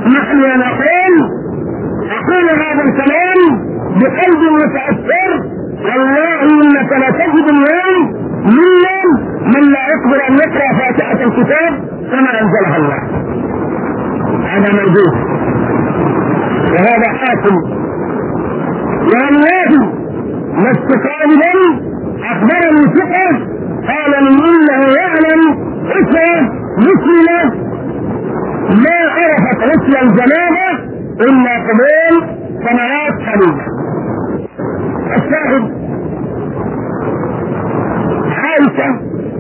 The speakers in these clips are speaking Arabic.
نحن أقول هذا الكلام بقلب متأثر. والله إنك لا تجد اليوم من لا يقدر أن يقرأ فاتحة الكتاب كما أنزلها الله. هذا موجود وهذا حاكم. والله لست قائلا أخبرني ثقة قال من إنه يعلم إثر مسلمة ما عرفت غسل الجنابة إلا قبول سنوات قليلة. الشاهد عائشة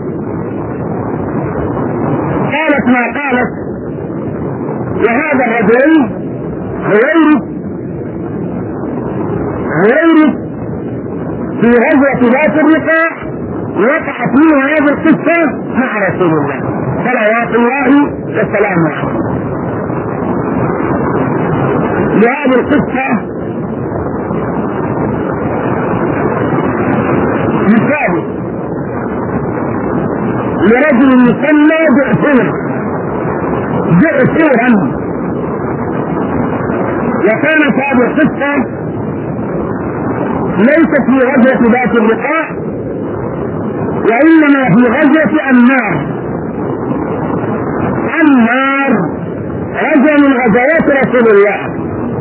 قالت ما قالت، وهذا الرجل هويرث في غزوة ذات الرقاع وقعت منه هذه القصة مع رسول الله صلوات الله وسلامه عليه. لهذه القصة مثال لرجل يسمى جعفورا، وكانت هذه القصة ليست في غزوة ذات الرقاع وإنما في غزوة النار غزوة من غزوات رسول الله.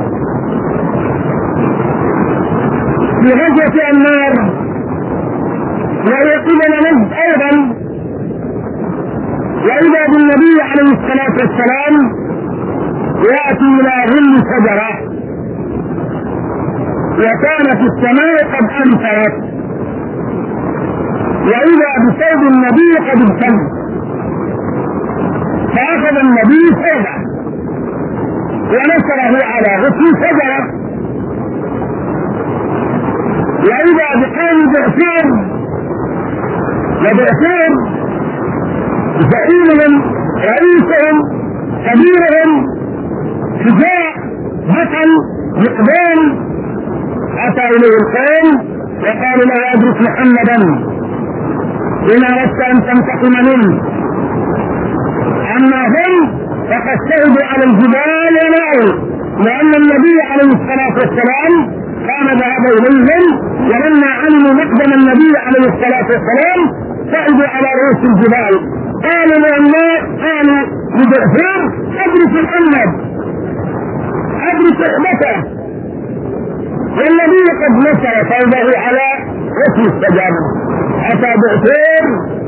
في غزوة النار وهي قبل نجد أيضا، وإذا بالنبي عليه الصلاة والسلام يأتي إلى ظل شجرة وكانت السماء قد أمطرت، وإذا بثوب النبي قد ابتل، فأخذ النبي ثوبه ونشره على غصن شجرة، وإذا بقوم وبعثور زعيمهم رئيسهم كبيرهم شجاع بطل مقبال أتى إليه القوم وقالوا له أدرك محمدا بما أردت أن تنتقم منه، أما هم فقد شهدوا على الجبال ونعوا، لأن النبي عليه الصلاة والسلام كان ذهب إليهم، ولما علموا مقدم النبي عليه الصلاة والسلام صعدوا على رؤوس الجبال. قالوا لجعفر أدرك محمد أدرك صحبته، والنبي قد نشر ثوبه على رسم السجادة. أتى جعفر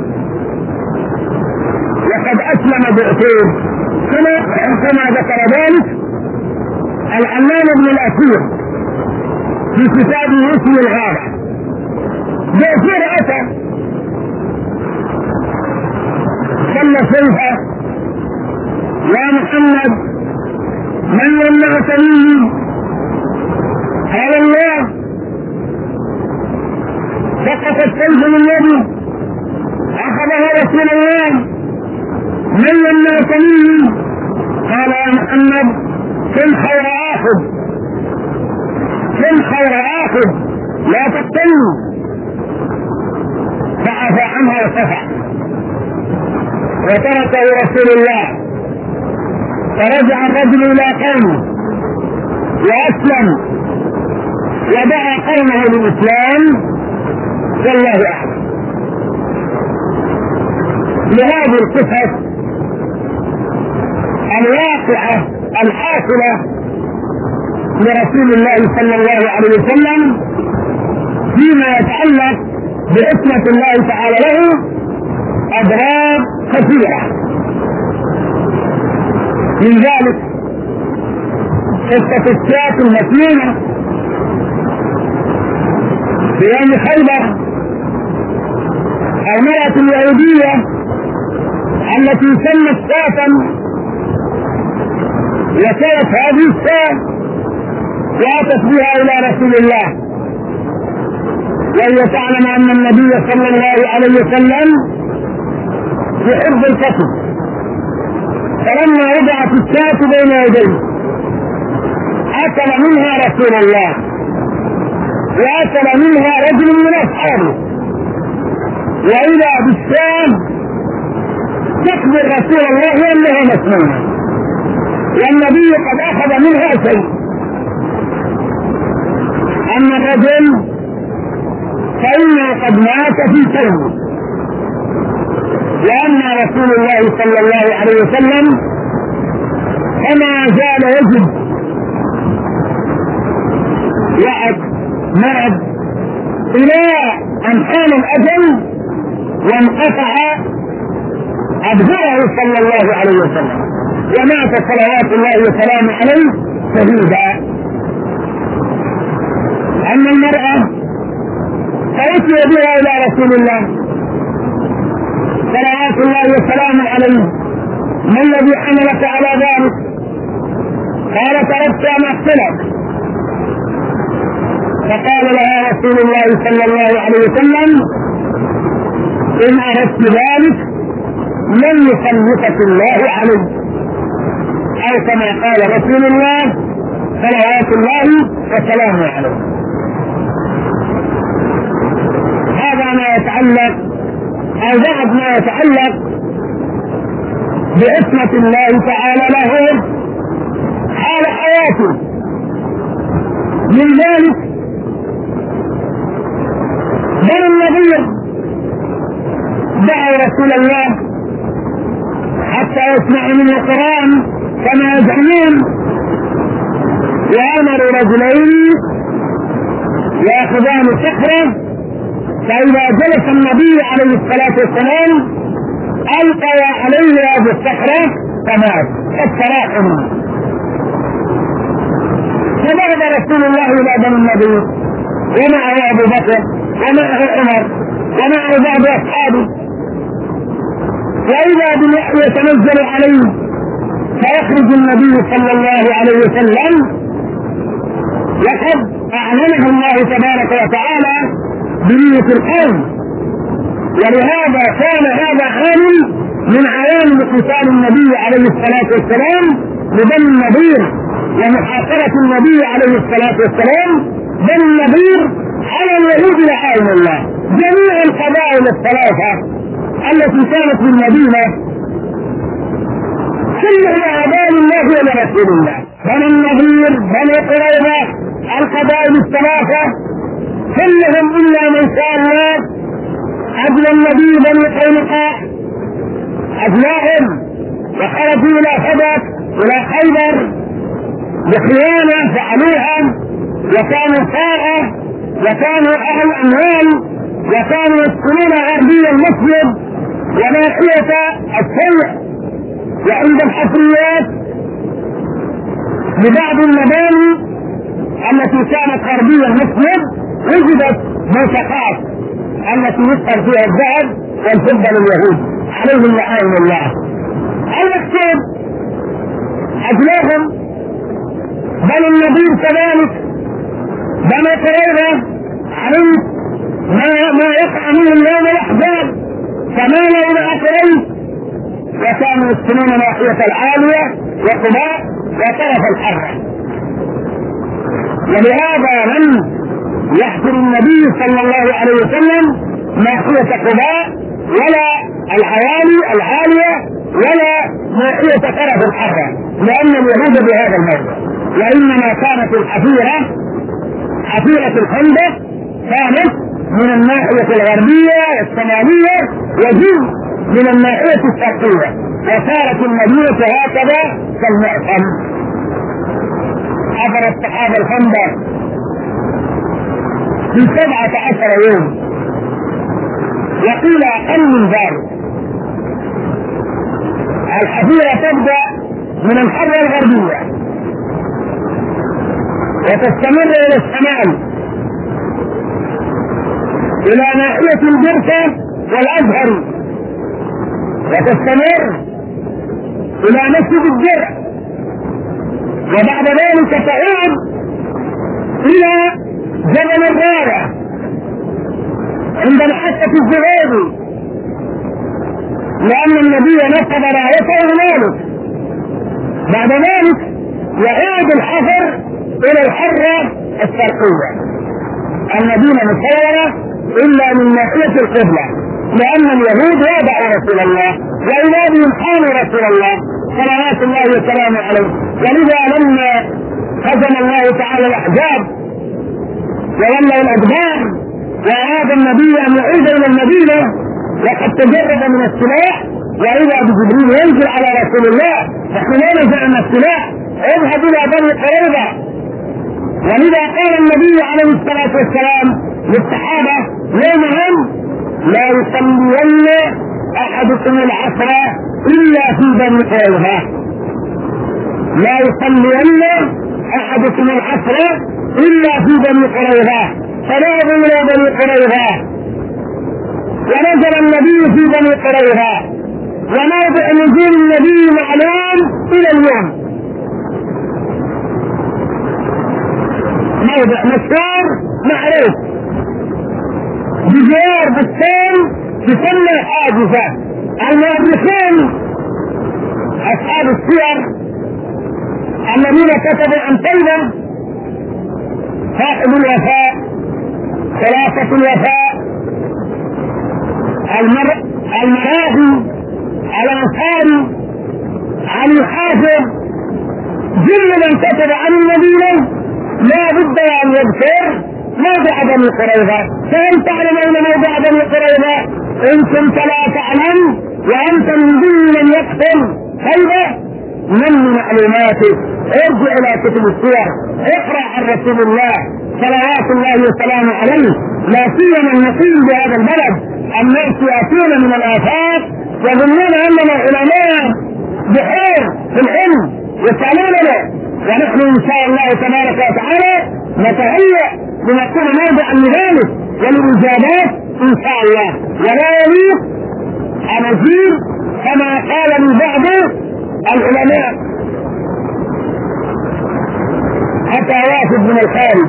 وقد أسلم جعفر كما ذكر ذلك العلامة ابن الأثير في كتابه اسم الغابة. جعفر أتى صلى سيفه: يا محمد من يمنعك مني؟ قال الله. سقط السيف من يده أخذه رسول الله: من يمنعك مني؟ قال يا محمد كن خير آخذ لا تقتلني. فعفى عنها وصفع وتركه رسول الله، فرجع الرجل إلى قومه وأسلم ودعا قومه للإسلام، والله أعلم. لهذه القصص الواقعة الحاصلة لرسول الله صلى الله عليه وسلم فيما يتعلق باسمة الله تعالى له أضرار كثيرة. من ذلك قصة الشاة المسلمة في يوم خيبر، المرأة اليهودية التي سمت شاة، وكانت هذه الشاة واتت بها الى رسول الله، وهي تعلم ان النبي صلى الله عليه وسلم يحب الكسب، فلما وضعت الشاة بين يديه اكل منها رسول الله واكل منها رجل من اصحابه، واذا بالشام تخبر رسول الله انها مسمومه، والنبي قد أخذ منها شيء. أما الرجل فإنه قد مات في كونه، لأن رسول الله صلى الله عليه وسلم كما زال يجد وعد مرض إلى أن حان الأجل وانقطع أبهره صلى الله عليه وسلم، ومات صلوات الله وسلامه عليه شهيدا. أما المرأة فأتي بها إلى رسول الله صلوات الله وسلامه عليه: ما الذي حملك على ذلك؟ قال: تركت أن أقتلك. فقال لها رسول الله صلى الله عليه وسلم: إن أردت ذلك لن يسلطك الله عليه، أو كما قال رسول الله صلوات الله وسلامه عليه. هذا ما يتعلق أو بعد ما يتعلق بعصمة الله تعالى له حال حياته. من ذلك بنو النضير دعوا رسول الله حتى يسمعوا منه القرآن كما يزعمون، وأمروا رجلين يأخذان صخرة، فإذا جلس النبي عليه الصلاة والسلام ألقى عليه هذه الصخرة فمات التراحم. فذهب رسول الله إلى بني النضير ومعه أبو بكر ومعه عمر ومعه بعض أصحابه، وإذا بنحو يتنزل عليه، فيخرج النبي صلى الله عليه وسلم وقد أعلنه الله تبارك وتعالى بنية القوم، ولهذا كان هذا عامل من عوامل قتال النبي عليه الصلاة والسلام لبني النضير ومحاصرة النبي عليه الصلاة والسلام بني النضير على اليهود لعين الله. جميع القبائل الثلاثة التي كانت في المدينة كلها أعداء الله ولرسول الله، بني النضير، بني قريظة، القبائل الثلاثة كلهم إلا من شاء الله أجل النبي بني قينقاع أجلاهم وخرجوا إلى حدث إلى خيبر بخيانة فعلوها، وكانوا ساعة وكانوا أهل أموال وكانوا يسكنون غربي المسجد وناحية الشيع، وعند الحفريات ببعض المباني التي كانت غربي المسجد وجدت منطقات التي يذكر فيها الذهب والفضة لليهود عليهم لعائن الله. المقصود أجلاهم بل النبي كذلك بني قريظة عليه ما يقع منهم يوم الأحزاب فمالوا إلى قريش، وكانوا يسكنون ناحية العالية وقباء وطرف الحرة. ولهذا من يحضر النبي صلى الله عليه وسلم ناحية قباء ولا العالية ولا ناحية طرف الحرة، لأن اليهود بهذا الموضع، وإنما كانت الحفيرة حفيرة الخندق كانت من الناحية الغربية الشمالية وجزء من الناحية الشرقية، وصارت المدينة هكذا كالمعصم. حفر الصحابة الخندق في 17 يوم، وقيل أقل من ذلك. الحفيرة تبدأ من الحرة الغربية وتستمر إلى الشمال إلى ناحية البركة والأزهر، وتستمر إلى مسجد الدرع، وبعد ذلك تعود إلى جبل الرابع عند محطة الزبيدي، لأن النبي نصب رايته هنالك. بعد ذلك يعود الحفر إلى الحرة الشرقية. المدينة مسيرة إلا من ناحية القبلة، لأن اليهود وضعوا رسول الله وإلى يمحانوا رسول الله صلوات الله وسلامه عليه. ولذا لما هزم الله تعالى الاحزاب وولوا الادبار واراد النبي ان يعود الى المدينه وقد تجرد من السلاح، واذا بجبريل ينزل على رسول الله نحن لا نزع من السلاح، اذهب الى بني قريظه. ولذا قال النبي عليه الصلاه والسلام للصحابه يومهم لا يصلين احدكم العصر الا في بني قريظه، لا يصلين احدكم العصر الا في بني قريظه. فنادوا الى بني قريظه ونزل النبي في بني قريظه، وموضع نزول النبي معلوم الى اليوم، موضع مشهور معروف بجوار بستان تسمى حاجزة. المؤرخين اصحاب السير الذين كتبوا عن طيبة صاحب الوفاء، ثلاثة الوفاء، المراغي، الانصاري، علي حافظ، كل من كتب عن المدينة لا بد ان يذكر موضع بني قريظة. فهل تعلم اين موضع بني قريظة؟ ان كنت لا تعلم وانت من ضمن من يقتل طيبة من معلوماتك ارجع الى كتب السير، اقرا عن رسول الله صلوات الله وسلامه عليه، لا سيما المقيم بهذا البلد. الناس ياتون من الافاق يظنون اننا علماء بحور في العلم يسالوننا، ونحن ان شاء الله تبارك وتعالى نتهيأ لنكون موضعا لذلك وللاجابات ان شاء الله. ولا يليق ان ازيد كما قال من بعض العلماء حتى وافد من الخارج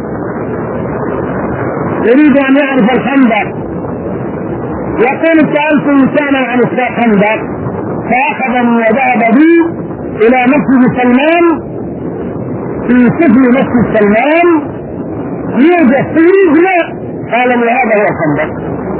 يريد ان يعرف الخندق، يقول سألت انسانا عن الخندق فاخذني وذهب بي الى مسجد سلمان، في سجن مسجد سلمان يوجد فيه لا، قال لي هذا هو الخندق.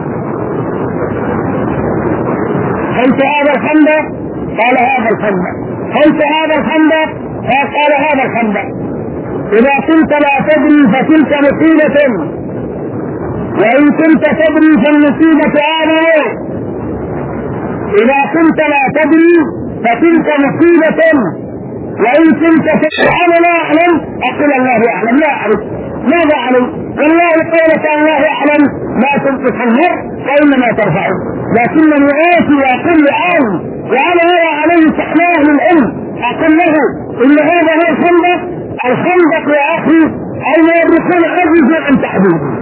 قلت هذا الخندق؟ قال هذا الخندق. قلت هذا الخندق؟ قال هذا الخندق. اذا كنت لا تدري فتلك مصيبة، وان كنت تدري فالمصيبة آمنة. اذا كنت لا تدري فتلك مصيبة، وان كنت تدري انا لا اعلم اقول الله اعلم، لا اعرف ماذا اعلم، والله قولك الله اعلم لا تنقص النار وانما ترفعه. لكنني اتي واقول عالم وانا ارى عليه استحلاه للعلم، اقول له ان هذا هو الخندق. الخندق يا اخي المؤرخون عجزوا عن تحديده،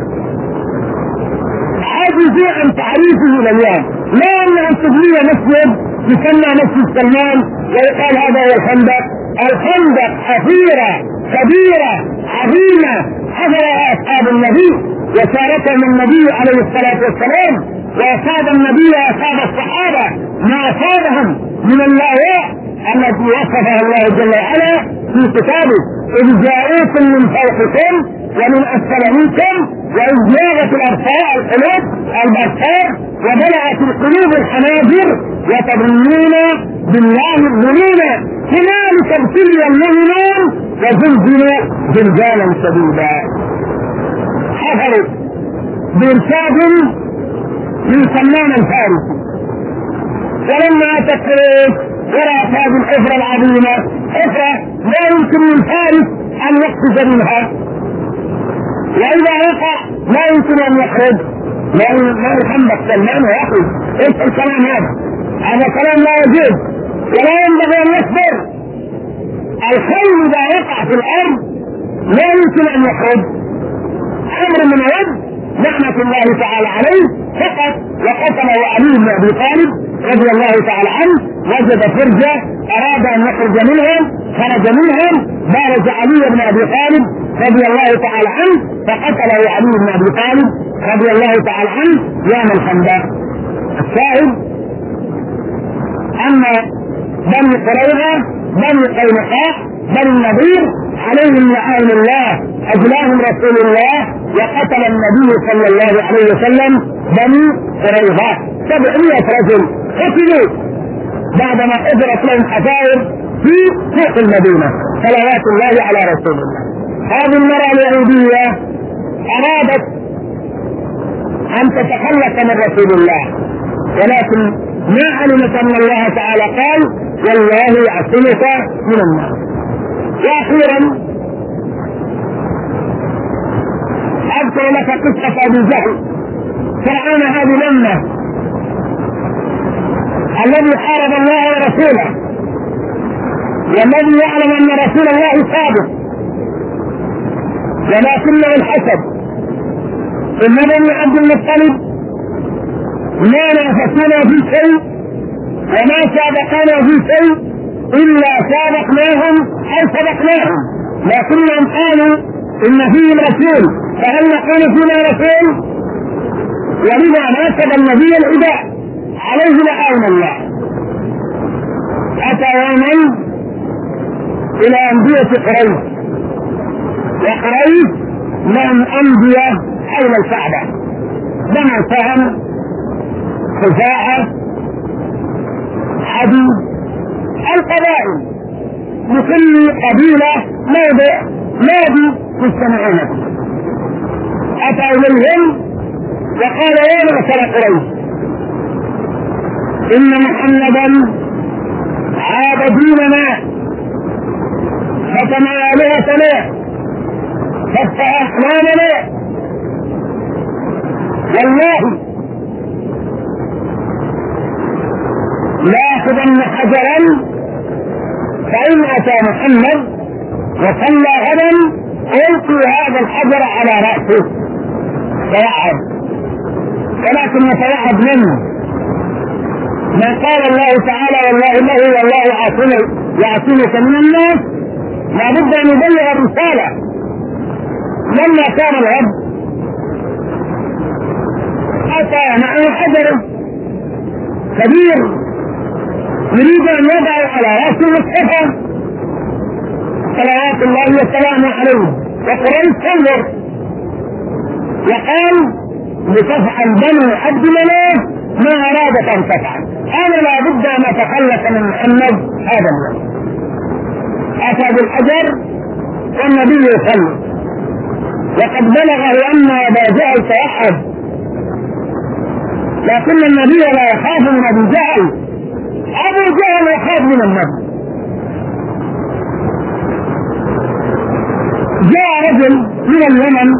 عجزوا عن تعريفه الى اليوم، لا ان تبني مسجد يسمى مسجد سلمان ويقال هذا هو الخندق. الخندق حفيرة كبيرة عظيمة حفرها اصحاب النبي وشاركهم النبي عليه الصلاة والسلام، وأصاب النبي وأصاب الصحابة ما أصابهم من اللاواء التي وصفها الله جل وعلا في كتابه: إذ جاءوكم من فوقكم ومن أسفل منكم وإذ زاغت القلوب الأبصار وبلغت القلوب الحناجر وتظنون بالله الظنون هنالك ابتلي المؤمنون وزلزلوا زلزالا شديدا. حفروا بإرشاد من سلمان الفارسي، ولما تكريت وراء هذه الحفرة العظيمة، حفرة لا يمكن للفارس أن يقفز منها، وإذا وقع لا يمكن أن يخرج، لا يخندق سلمان ويخرج. ايش الكلام هذا؟ هذا كلام لا يجوز ولا ينبغي أن يصبر. الخيل إذا وقع في الأرض لا يمكن أن يخرج، أمر من يد نعمة الله تعالى عليه فقط. وقتله علي بن أبي طالب رضي الله تعالى عنه، وجد فرجة أراد أن يخرج منهم خرج منهم، بارز علي بن أبي طالب رضي الله تعالى عنه فقتله علي بن أبي طالب رضي الله تعالى عنه يوم الخندق. الشاهد أن بني قريظة بني قينقاع بني النضير عليهم لعائن الله أجلاهم رسول الله، وقتل النبي صلى الله عليه وسلم بني قريظة 700 رجل قتلوا بعدما حضرت لهم حفائر في سوق المدينة صلوات الله على رسول الله. هذه المرأة اليهودية أرادت أن تتخلص من رسول الله، ولكن ما علمت أن الله تعالى قال والله يعصمك من الناس. وأخيرا أذكر لك قصة أبي جهل فرعون هذه الأمة الذي حارب الله ورسوله، والذي يعلم أن رسول الله صادق، ولكنه الحسد. إن بني عبد المطلب ما نافسونا في شيء وما سابقنا في شيء إلا سابقناهم أو سبقناهم، لكنهم قالوا إن فيهم رسول، فهل نقول فينا رسول؟ ولذا ناسب النبي العداء عليه لعون الله. أتى يوما إلى أنبياء قريش، وقريش لهم أنبياء حول الكعبة، بنو سهم، خزاعة، عدي، القبائل، لكل قبيلة موضع نادي يجتمعون فيه. أتى إليهم وقال يا معشر قريش إن محمدا عاد ديننا ختم آلهتنا فتح أحلامنا، والله لآخذن حجرا فإن أتى محمد وصلى غدا ألقي هذا الحجر على رأسه فيعب، ولكن يتوعد منه ما قال الله تعالى والله يعصمك من الناس. لابد أن يبلغ الرسالة. لما كان الغد أتى معه حجر كبير يريد أن يضع على رأسه مصحفا صلوات الله وسلامه عليه، وقريش تنظر وقال لتفعل بنو عبد مناف ما أرادت أن تفعل، أنا لا بد أن أتخلص من محمد هذا اليوم. أتى بالحجر والنبي يصلي، وقد بلغه أن أبا جهل توحد، لكن النبي لا يخاف من أبي جهل، أبو جهل يخاف من النبي. جاء رجل من اليمن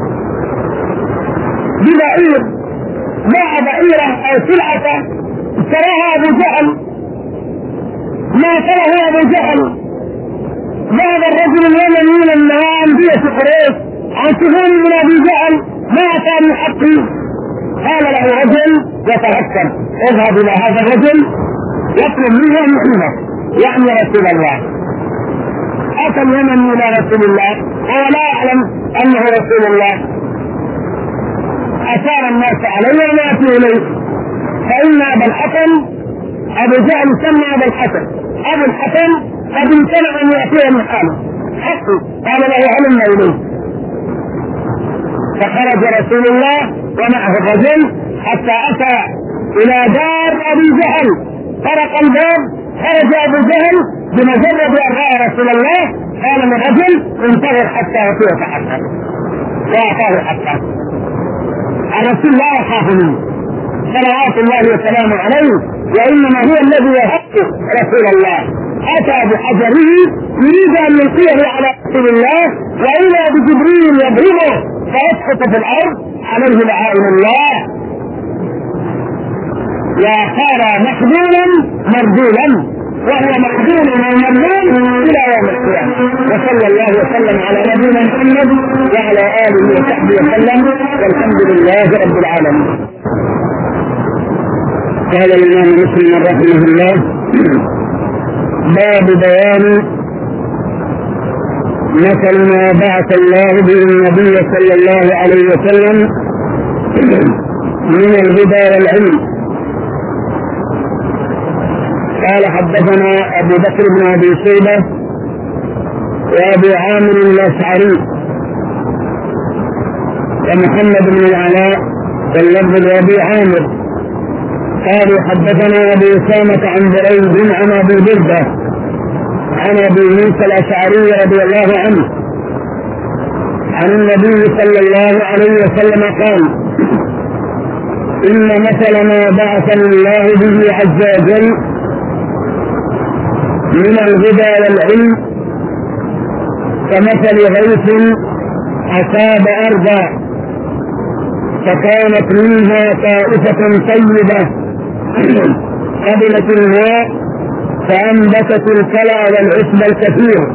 ببعير، باع بعيره أو سلعة اشتراها أبو جهل، ما تراه أبو جهل. ذهب الرجل اليمني من أنبياء قريش عاصفون من أبي جهل ما أتى من حقه، قال له رجل يتذكر اذهب إلى هذا الرجل يطلب منه أن يحميه، يعني رسول الله. أتى اليمني إلى رسول الله وهو لا يعلم أنه رسول الله، أشار الناس عليه وما أتوا إليه، فإن أبا الحسن أبو جهل سمى أبا الحسن، أبو الحسن قد امتنع أن يأتيه من حاله حقه، قال له علمنا إليه. فخرج رسول الله ومعه الرجل حتى أتى إلى دار أبي جهل، طرق الباب، خرج أبو جهل بمجرد أن رأى رسول الله قال للرجل انتظر حتى يأتيه حقه، وأعطاه حقه. الرسول لا يخاف منه صلوات الله وسلامه عليه، وإنما هو الذي يحق رسول الله. أتى بحجره يريد أن يلقيه على رسول الله، وإذا بجبريل يضربه فيسقط في الأرض عليه لعائن الله، وصار مخذولا مردولا، وهو مخذول ومردول إلى يوم القيامة. وصلى الله وسلم على نبينا محمد وعلى آله وصحبه وسلم، والحمد لله رب العالمين. قال الإمام مسلم رحمه الله: باب بيان مثل ما بعث الله به النبي صلى الله عليه وسلم من الهدى والعلم. قال حدثنا أبو بكر بن أبي شيبة وأبو عامر الأشعري ومحمد بن العلاء واللفظ لأبي عامر قالوا حدثنا ابو اسامه عن بريد عن ابي برده عن ابي موسى الاشعري رضي الله عنه عن النبي صلى الله عليه وسلم قال: ان مثل ما بعثني الله به عز وجل من الهدى والعلم كمثل غيث اصاب ارضا فكانت منها طائفه طيبه قبلت الماء فانبتت الكلى والعشب الكثير،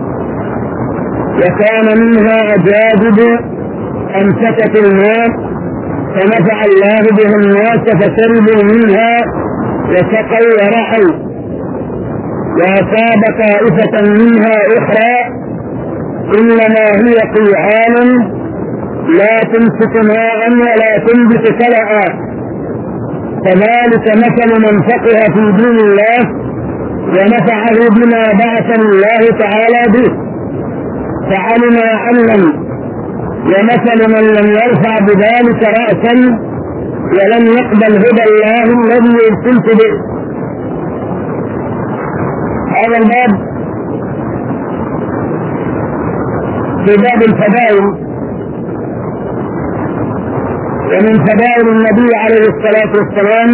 وكان منها اجادب امسكت الماء فنفع الله بها الناس فشربوا منها وسقوا ورعوا، واصاب طائفه منها اخرى انما هي قيعان لا تمسك ماء ولا تنبت كلأ، كذلك مثل من فقه في دين الله ونفعه بما بعث الله تعالى به فعلم وعلم، ومثل من لم يرفع بذلك رأسا ولم يقبل هدى الله الذي ارسلت به. هذا الباب في باب الفضائل، ومن فضائل النبي عليه الصلاة والسلام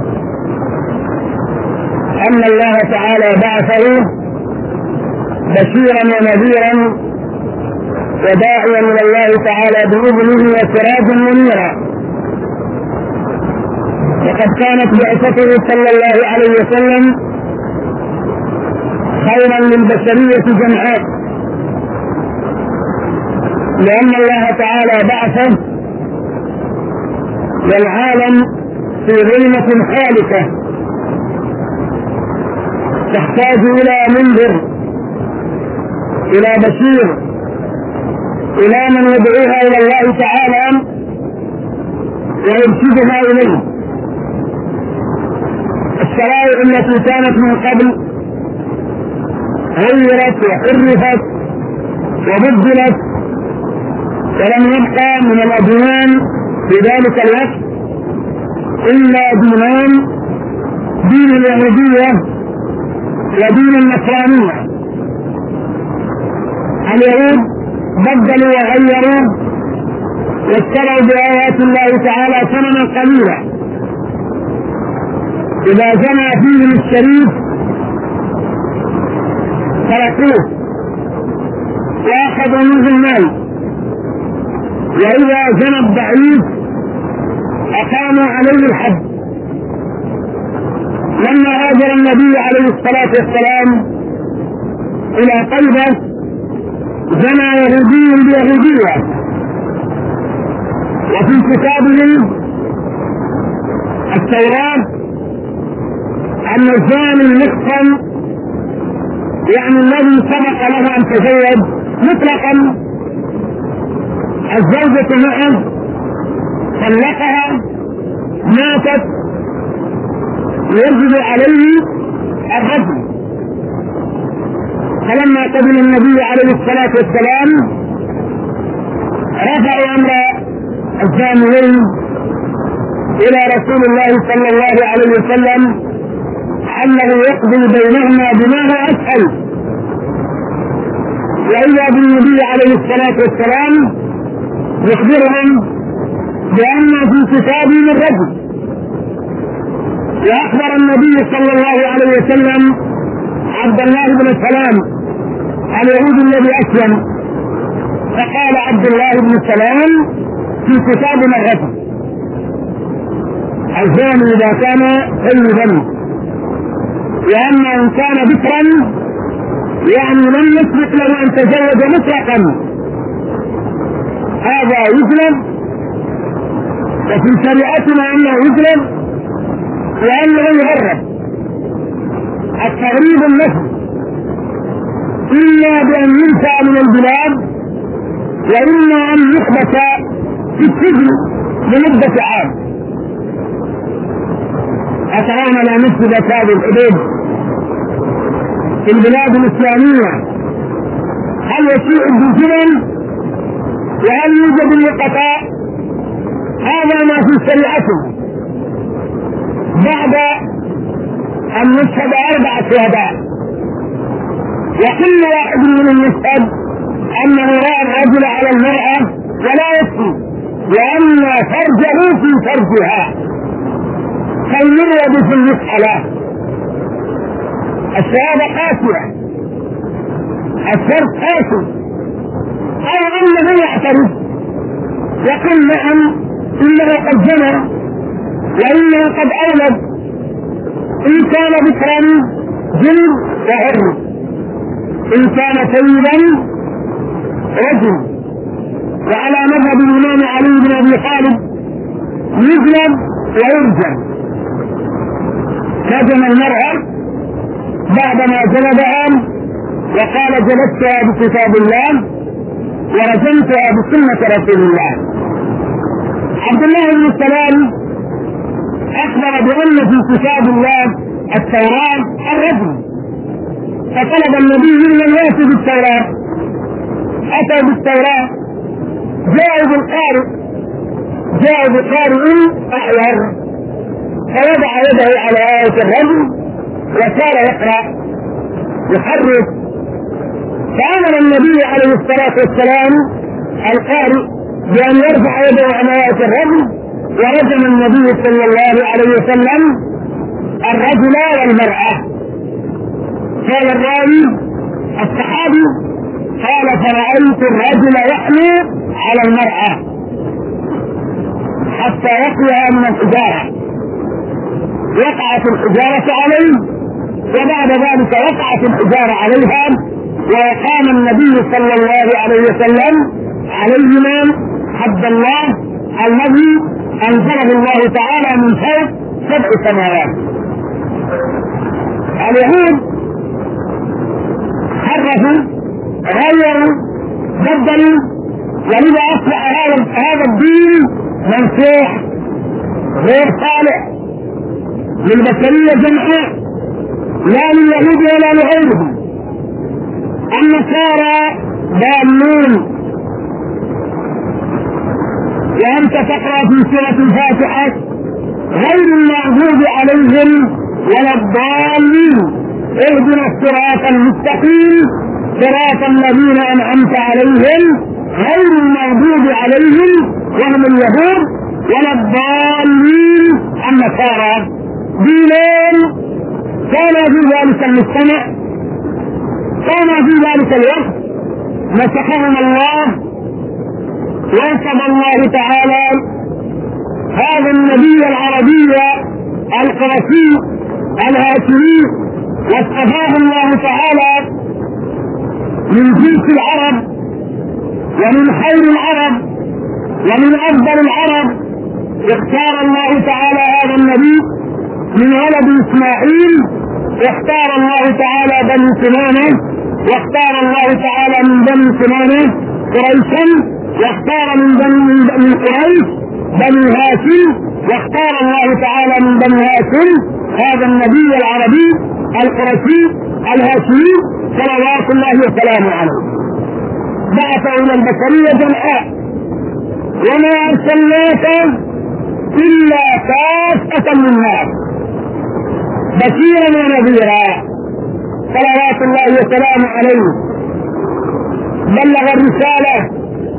أن الله تعالى بعثه بشيرا ونذيرا وداعيا إلى الله تعالى بإذنه وسراجا منيرا، وقد كانت بعثته صلى الله عليه وسلم خيرا للبشرية جمعاء، لأن الله تعالى بعثه والعالم في ظلمة حالكة تحتاج إلى منذر، إلى بشير، إلى من يدعوها إلى الله تعالى ويرشدها إليه. الشرائع التي كانت من قبل غيرت وحرفت وبدلت، ولم يبقى من الأديان في ذلك الوقت إلا دينان: دين اليهودية ودين النصرانية. اليهود بدلوا وغيروا واشتروا بآيات الله تعالى ثمنا قليلا، إذا جمع فيهم الشريف تركوه وأخذوا منه المال، وإذا جنى الضعيف أقاموا عليه الحد. لما هاجر النبي عليه الصلاة والسلام إلى طيبة جنى يهودي بيهودية، وفي كتابهم التوراة أن الزاني المحصن يعني الذي سبق له أن تزوج مطلقا الزوجة معه طلقها ماتت يجب عليه الرجم. فلما قبل النبي عليه الصلاة والسلام رفعوا أمر الزانيين إلى رسول الله صلى الله عليه وسلم أنه يقضي بينهما بما هو أسهل، وإذا بالنبي عليه الصلاة والسلام يخبرهم بأن في كتابهم الرجل. وأخبر النبي صلى الله عليه وسلم عبد الله بن سلام اليهودي الذي أسلم، فقال عبد الله بن سلام في كتابنا الرجل: الزاني إذا كان سيدا، وأما إن كان بكرا يعني لم يسبق له أن تزوج مطلقا هذا يجلب، وفي شريعتنا أنه يجلب لأنه يغرب. التغريب النفس إما بأن ينفع من البلاد وإما أن يحبس في السجن لمدة عام. أتعامل على نسبة هذه الحدود في البلاد الإسلامية، هل يسيء بالجبن وهل يوجد اللقطاء؟ هذا ما في شريعته، بعد أن نشهد 4 شهداء، وكل واحد منهم يشهد أنه رأى الرجل على المرأة ولا يكفي، لأن فرجه في فرجها فليرد في المسألة. الشهادة قاسية، الشرط قاسي، أو أنه يعترف يقول نعم إنه قد جنى وإنه قد أولد، إن كان بكرا جن وحر، إن كان سيدا رجل. وعلى مذهب الإمام علي بن أبي طالب يجلب ويرجم. رجم المرأة بعدما جلدها وقال جلدتها بكتاب الله ورجمتها بسنة رسول الله. عبد الله بن السلام أخبر بأن في كتاب الله التوراة الرجم، فطلب النبي من يأتي بالتوراة، أتى بالتوراة، جاءوا بقارئ أحير، فوضع يده على آية الرجم وصار يقرأ يحرك، فأمر النبي عليه الصلاة والسلام القارئ بأن يرفع يده على آية الرجم، ورجم النبي صلى الله عليه وسلم الرجل والمرأة. قال الراوي الصحابي قال فرأيت الرجل يحمي على المرأة حتى يقيها من الحجارة، وقعت الحجارة عليه، وبعد ذلك وقعت الحجارة عليها، وقام النبي صلى الله عليه وسلم عليهما حد الله الذي أنزله الله تعالى من فوق 7 سماوات. اليهود حرفوا غيروا بدلوا، ولذا أصبح هذا الدين منسوح غير صالح للبشرية جمعاء، لا لليهود ولا لغيرهم. النصارى ضالون، وأنت تقرأ في سورة الفاتحة غير المغضوب عليهم ولا الضالين، اهدنا الصراط المستقيم صراط الذين أنعمت عليهم غير المغضوب عليهم وهم اليهود ولا الضالين النصارى. دينين كان في ذلك المجتمع، كان في ذلك الوقت مسحهم الله، وانصب الله تعالى هذا النبي العربي القرشي الهاشمي، واصطفاه الله تعالى من جنس العرب ومن خير العرب ومن افضل العرب. اختار الله تعالى هذا النبي من ولد اسماعيل، اختار الله تعالى بني كنانة، واختار الله تعالى من بني كنانة قريشا، واختار من قريش بني هاشم، واختار الله تعالى من بني هاشم هذا النبي العربي القرشي الهاشمي صلوات الله وسلامه عليه. بعث الى البشرية جمعاء، وما ارسلناك الا كافة للناس بشيرا ونذيرا صلوات الله وسلامه عليه. بلغ الرسالة،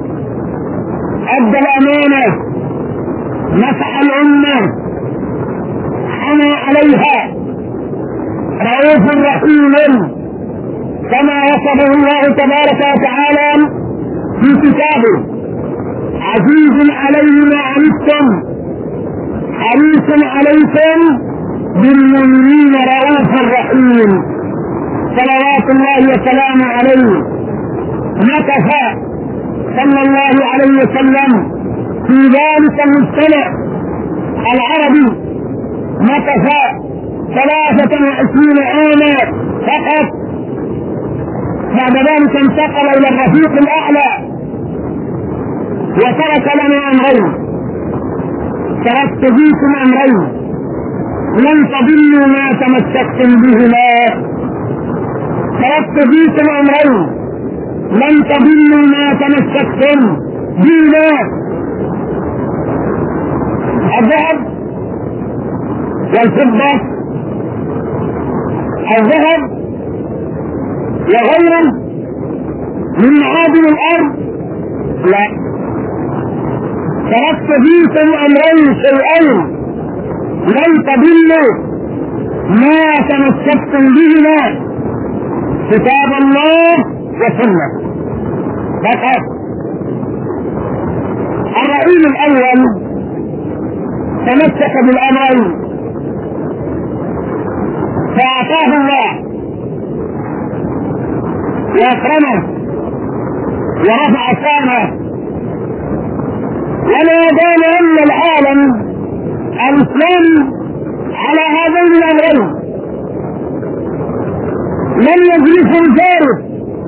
أدى الأمانة، نصح الأمة، حمى عليها، رؤوف رحيم كما وصفه الله تبارك وتعالى في كتابه. عزيز عليه ما عنتم حريص عليكم بالمؤمنين رؤوف رحيم صلوات الله وسلامه عليه. مكث صلى الله عليه وسلم في ذلك المجتمع العربي، مكث 23 عاما فقط، بعد ذلك انتقل الى الرفيق الاعلى وترك لنا امرين، تركت فيكم امرين لن تضلوا ما تمسكتم بهما، تركت فيكم امرين لن تضلوا ما تمسكتم بهما: الذهب والفضة الذهب وغيره من معادن الارض، لا، تركت فيكم امرين شيئين لن تضلوا ما تمسكتم بهما، كتاب الله وسنة. فقط الرئيس الاول تمسك بالامرين فاعطاه الله واكرمه ورفع شانه، ولا يزال ان العالم الاسلامي على هذين الامرين لم يجلسوا الفارس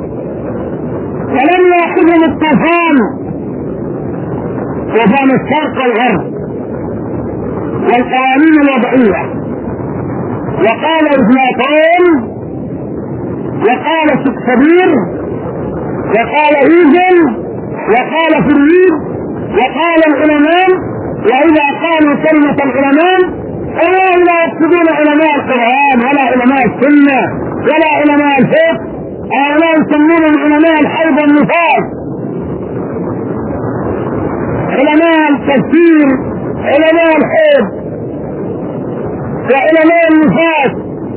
ولم ياخذهم الطوفان طوفان الشرق والغرب والقوانين الوضعيه. وقال افلاطون وقال شكسبير وقال هيجل وقال فريد وقال العلماء، واذا قالوا كلمه العلماء فلا لا يقصدون علماء القرآن ولا علماء السنة ولا علماء الفقه، هؤلاء يسمونهم علماء الحيض والنفاس، علماء التفسير، علماء الحيض وعلماء النفاس.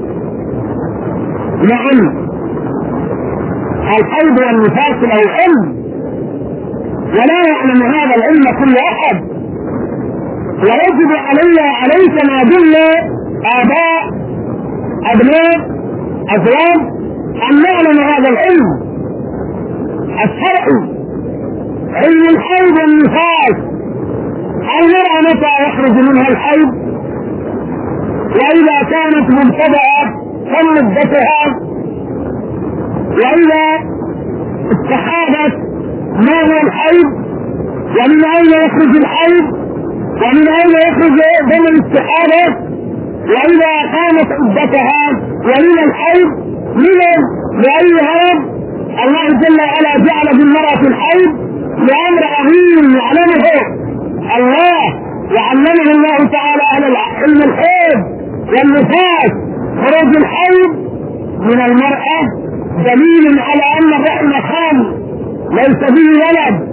نعم، الحيض والنفاس له علم ولا يعلم هذا العلم كل احد، ويجب عليك ما دل آباء أبناء أزواج أن نعلم هذا العلم الشرعي، علم الحيض والنفاس. المرأة متى يخرج منها الحيض، وإذا كانت مبتدأة كم مدتها، وإذا استحاضت ما هو الحيض، ومن أين يخرج الحيض، ومن أين يخرج دم الاستحاضة، وإذا قامت عدتها ومن الحيض لأي هرب الله جل وعلا جعل بالمرأة الحيض لأمر عظيم يعلمه الله، وعلمه الله تعالى على علم الحيض والنفاس. خروج الحيض من المرأة دليل على أن الرحم خام ليس فيه ولد،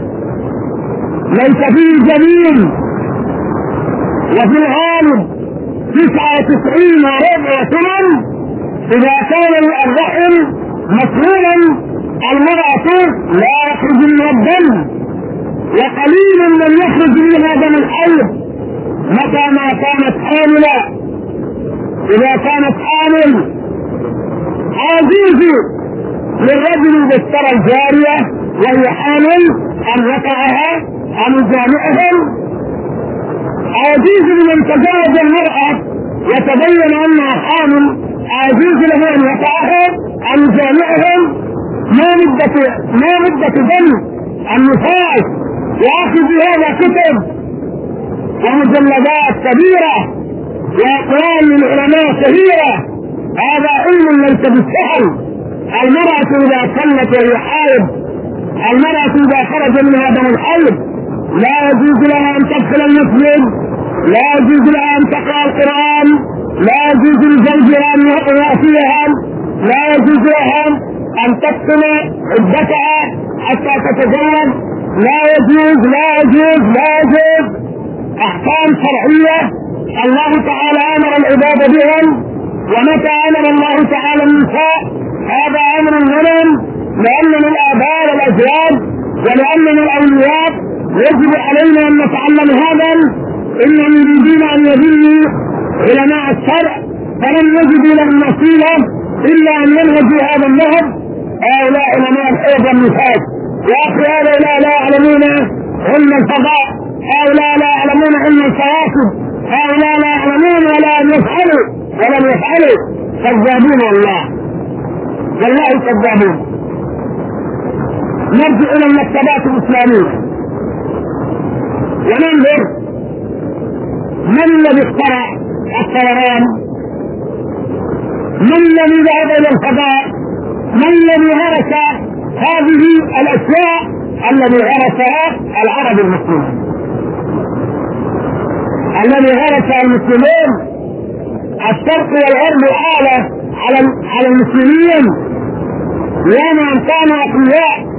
ليس فيه جنين، وفي الغالب 99 وربع ثمن إذا كان الرحم مسؤولا المرأة لا يخرج منها الدم، وقليل من يخرج منها دم الحيض متى ما كانت حاملة. إذا كانت حامل عزيز للرجل إذا اشترى الجارية وهي حامل أن يقعها أن يجامعهم، عزيز لمن تزوج المرأة يتبين أنها حامل عزيز له أن يقعها أن يجامعهم ما مدة دم النفاس. وأخذ هذا كتب ومجلدات كبيرة وأقوال للعلماء كثيرة، هذا علم ليس بالسهل. المرأة إذا كانت وهي حائض، المرأة إذا خرج منها دم الحيض لا يجوز لها أن تدخل المسجد، لا يجوز لها أن تقرأ القرآن، لا يجوز لزوجها أن يأتيها، لا يجوز لها أن تقسم عدتها حتى تتزوج، لا يجوز لا يجوز لا يجوز. أحكام شرعية الله تعالى أمر العباد بهم، ومتى أمر الله تعالى النساء هذا أمر منهم، لأننا الآباء والأزواج ولأننا الأولياء يجب علينا أن نتعلم هذا. إنهم يريدون أن يذلوا علماء الشرع فلم يجدوا لهم وسيلة إلا أن ينهجوا هذا النهج هؤلاء علماء الحيض والنفاس. يا أخي هؤلاء لا يعلمون علم الفضاء، هؤلاء لا يعلمون علم الكواكب، هؤلاء لا يعلمون ولا يفعلوا ولم يفعلوا، كذابون والله كذابون. نرجع إلى المكتبات الإسلامية وننظر من الذي اخترع الطيران، من الذي ذهب إلى الفضاء، من الذي هرس هذه الأشياء الذي هرسها العرب المسلمين، الذي هرسها المسلمين الشرق والغرب آلة على المسلمين ومن كان أقوياء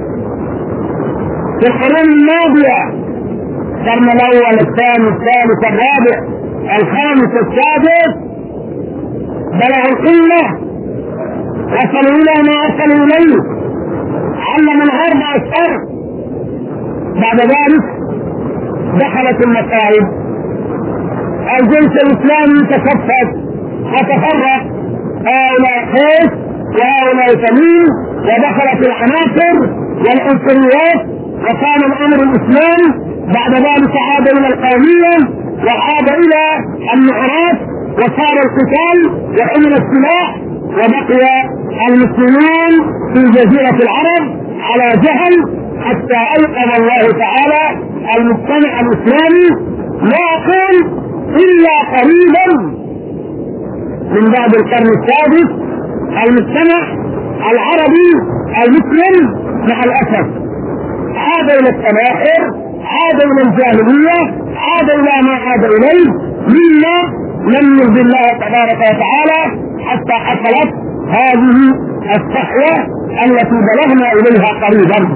في القرون الماضية، القرن الأول الثاني الثالث الرابع الخامس السادس، بلغوا القمة، وصلوا إلى ما وصلوا إليه، علم الغرب الشرق. بعد ذلك دخلت المصائب، الجيش الإسلامي تكفت وتفرق، هؤلاء حيث وهؤلاء تميم، ودخلت العناصر والعنصريات، وكان الأمر الإسلام بعد ذلك عاد إلى القومية وعاد إلى النعرات، وصار القتال وحمل السلاح، وبقي المسلمون في جزيرة العرب على جهل، حتى أيقظ الله تعالى المجتمع الإسلامي، لا أقول إلا قريبا من بعد القرن السادس، المجتمع العربي المسلم مع الأسف عاد إلى التناحر، عاد إلى الجاهلية، عاد إلى ما عاد إليه مما لم يرضي الله تبارك وتعالى، حتى حصلت هذه الصحوة التي بلغنا إليها قريبا.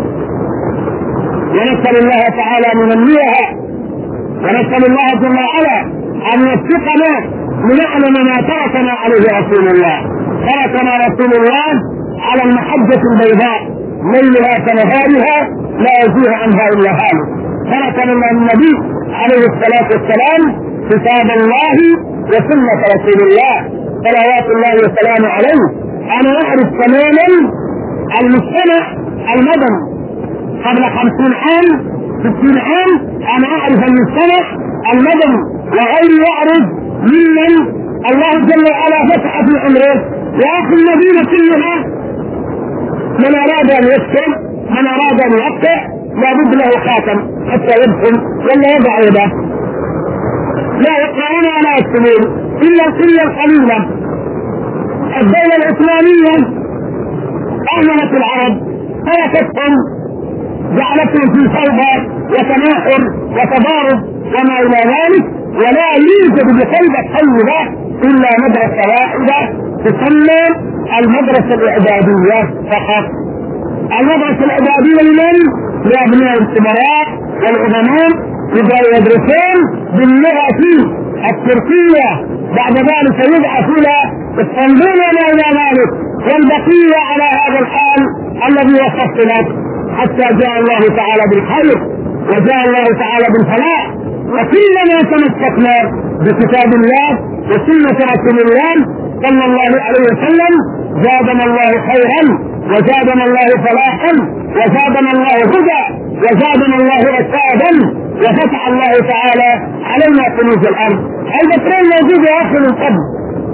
ونسأل الله تعالى أن ينميها، ونسأل الله جل وعلا أن يوفقنا لنعلم ما تركنا عليه رسول الله. تركنا رسول الله على المحجة البيضاء ليلها كنهارها لا يزيغ عنها إلا هالك. تركنا النبي عليه الصلاة والسلام كتاب الله وسنة رسول الله صلوات الله وسلامه عليه. أنا أعرف تماما المجتمع المدني قبل 50 عام 60 عام، أنا أعرف المجتمع المدني وغيري يعرف ممن الله جل وعلا فتح في عمره. وأخي المدينة كلها من أراد أن يسكن، من أراد أن يقطع، لابد له خاتم حتى يدخل ولا يضع يده، لا يقرؤون ولا يكتبون إلا القلة القليلة. الدولة العثمانية أهملت العرب، تركتهم، جعلتهم في فوضى وتناحر وتضارب وما إلى ذلك، ولا يوجد بقلبة طيبة إلا مدرسة واحدة تسمى المدرسة الإعدادية فقط. المدرسة الإعدادية لمن؟ لأبناء الكبراء والعظماء، يدرسون باللغة التركية، بعد ذلك يبعث إلى اسطنبول وما إلى ذلك، والبقية على هذا الحال الذي وصفت لك، حتى جاء الله تعالى بالخير وجاء الله تعالى بالفلاح. وكلما تمسكنا بكتاب الله وسنة رسول الله صلى الله عليه وسلم زادنا الله خيرا، وزادنا الله فلاحا، وزادنا الله هدى، وزادنا الله رشادا، وفتح الله تعالى علينا كنوز الارض. البترول موجود يا اخي من قبل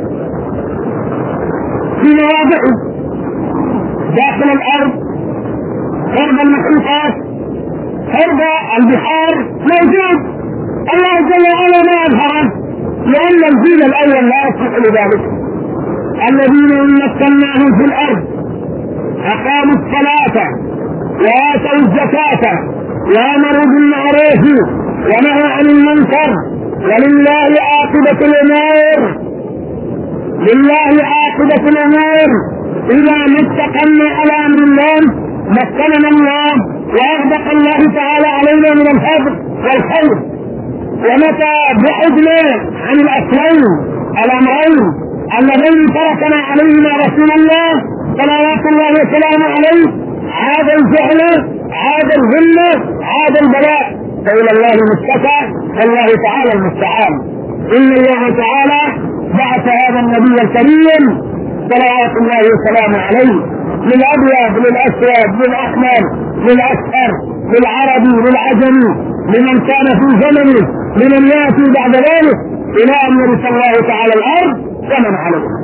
في مواضعه داخل الارض، قرب المحيطات، قرب البحار موجود. الله جل وعلا ما اظهره لان الجيل الاول لا يصلح لذلك. الذين ان مكناهم في الارض اقاموا الصلاه واتوا الزكاه وامروا بالمعروف ونهوا عن المنكر، ولله عاقبة الامور. لله عاقبة الامور. اذا ما استقمنا على امر الله مكننا الله واغدق الله تعالى علينا من الفضل والخير. ومتى بعدنا عن الأصلين الأمرين اللذين تركنا عليهما رسول الله صلوات الله وسلامه عليه، عاد الجهل، عاد الذل، عاد البلاء، فإلى الله المشتكى والله تعالى المستعان. إن الله تعالى بعث هذا النبي الكريم صلوات الله وسلامه عليه للأبيض للأسود للأحمر للأصفر للعربي للعجمي، لمن كان في زمنه، لمن يأتي بعد ذلك، إلى أن يرث الله تعالى الأرض ومن عليها.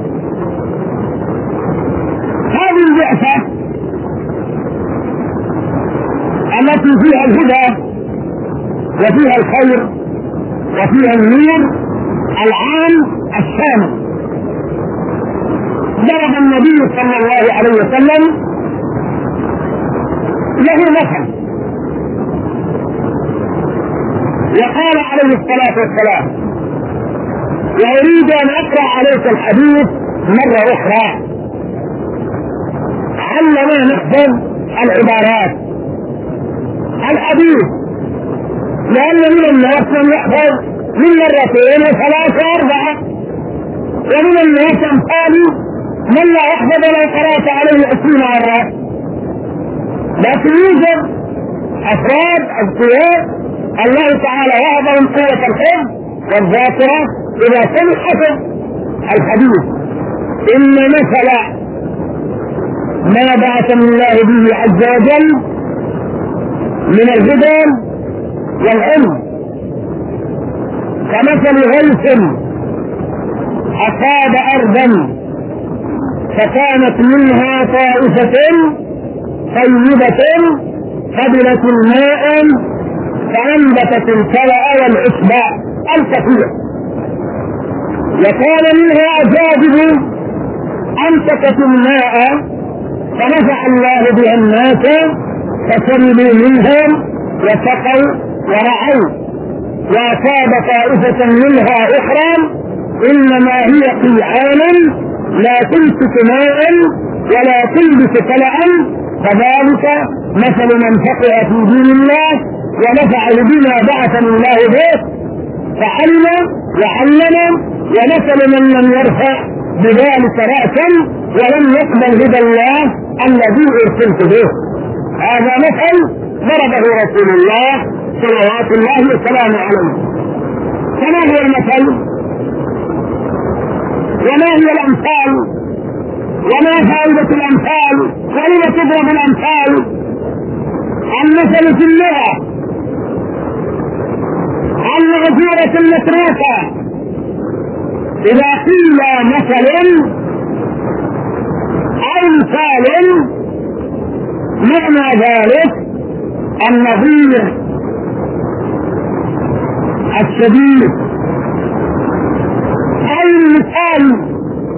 هذه البعثة التي فيها الهدى وفيها الخير وفيها النور العام الشامل، ضرب النبي صلى الله عليه وسلم له مثل، وقال عليه الصلاة والسلام: وأريد أن أقرأ عليك الحديث مرة أخرى علنا نحفظ العبارات الحديث، لأن من الناس من يحفظ من مرتين وثلاثة وأربعة، ومن الناس أمثالي من لا يحفظ لو قرأت عليه 20 مرة. لكن يوجد أفراد أذكياء الله تعالى وهبهم قوة الحفظ والذاكرة إذا سمع حفظ الحديث. إن مثل ما بعثني الله به عز وجل من الهدى والعلم كمثل غيث أصاب أرضا فكانت منها طائفة طيبة قبلت الماء فأنبتت الكلأ والعشب الكثير، وكان منها أجادب أمسكت الماء فنفع الله بها الناس فشربوا منهم وسقوا ورعوا، وأصاب طائفة منها أخرى إنما هي قيعان لا تمسك ماء ولا تلبس كلأ، فذلك مثل من فقه في دين الله ونفعه بما بعثني الله به فعلم وعلم، ومثل من لم يرفع بذلك رأسا ولم يقبل هدى الله الذي أرسلت به. هذا مثل ضربه رسول الله صلوات الله وسلامه عليه. فما هو المثل؟ وما هي الأمثال؟ وما فائدة الأمثال؟ ولم تضرب الأمثال؟ المثل في اللغة المعذورة المتروكة. إذا قيل مثل أو مثال معنى ذلك النظير الشديد، أو المثال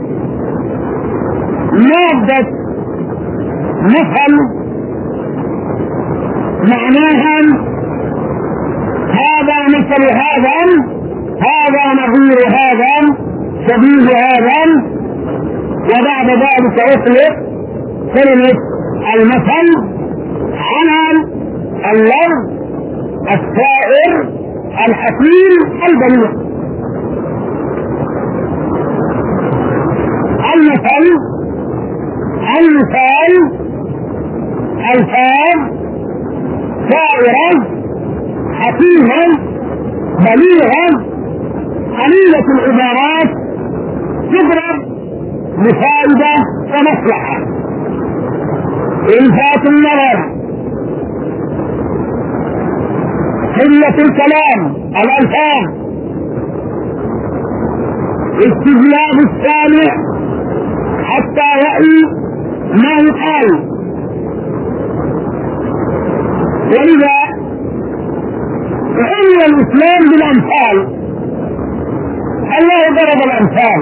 مادة مثل معناها هذا مثل هذا، هذا نظير هذا، شبيه هذا، وبعد ذلك أطلق كلمة المثل على اللفظ السائر الحكيم البليغ. المثال ألفاظ سائرة حكيمة بليغة قليلة العبارات تضرب لفائدة ومصلحة. إلفات النظر، قلة الكلام، الألفاظ، استجلاب السامع حتى يأي ما يقال. ولذا عني الإسلام بالأمثال. الله ضرب الأمثال،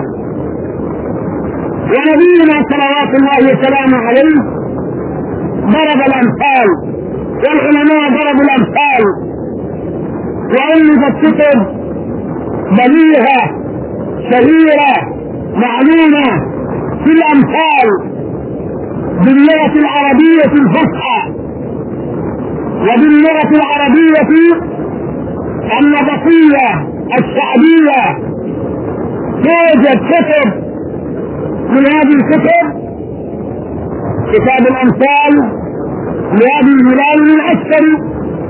ونبينا صلوات الله وسلامه عليه ضرب الأمثال، والعلماء ضربوا الأمثال، وألفت كتب بليغة شهيرة معلومة في الأمثال باللغة العربية الفصحى وباللغة العربية النبطية الشعبية. توجد كتب من هذه الكتب كتاب الأمثال لأبي الهلال العسكري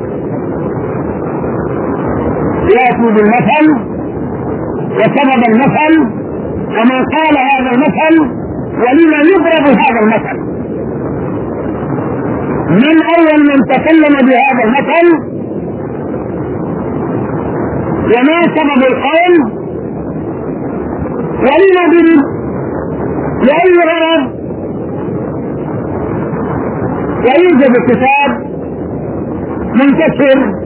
يأتي بالمثل وسبب المثل وما قال هذا المثل ولما يضرب هذا المثل. من أول من تكلم بهذا المثل وما سبب القول ولما ضرب لأي غرض. ويوجد كتاب منتشر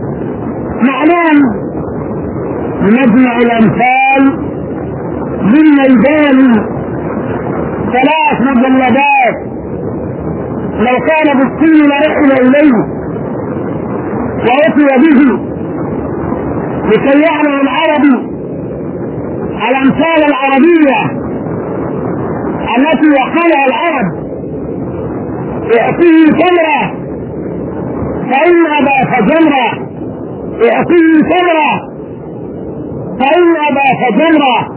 معلوم مجمع الأمثال من ميدان 3 مجلدات، لو كان بالسن لرحل إليه وأتي به لكي يعلم العربي الأمثال العربية التي يقالها العرب: اعطيه تمرة فإن أبى فجمرة، اعطيه تمرة فإن أبى فجمرة،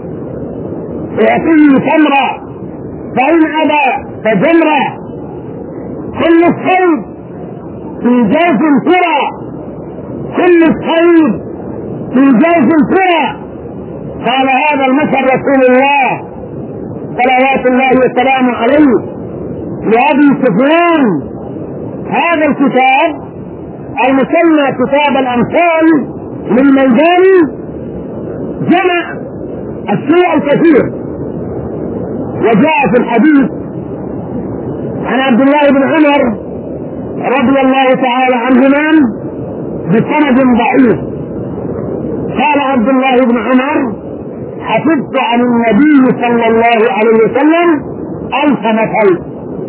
اعطيه تمرة فإن أبى فجمرة، كل الصيد في جوف القرى، كل الصيد في جوف القرى. قال هذا المثل رسول الله صلوات الله وسلامه عليه لأبي سفيان. هذا الكتاب المسمى كتاب الأمثال للميداني جمع الشيء الكثير. وجاء في الحديث عن عبد الله بن عمر رضي الله تعالى عنهما بسند ضعيف. قال عبد الله بن عمر: حفظت عن النبي صلى الله عليه وسلم 1000 مثل.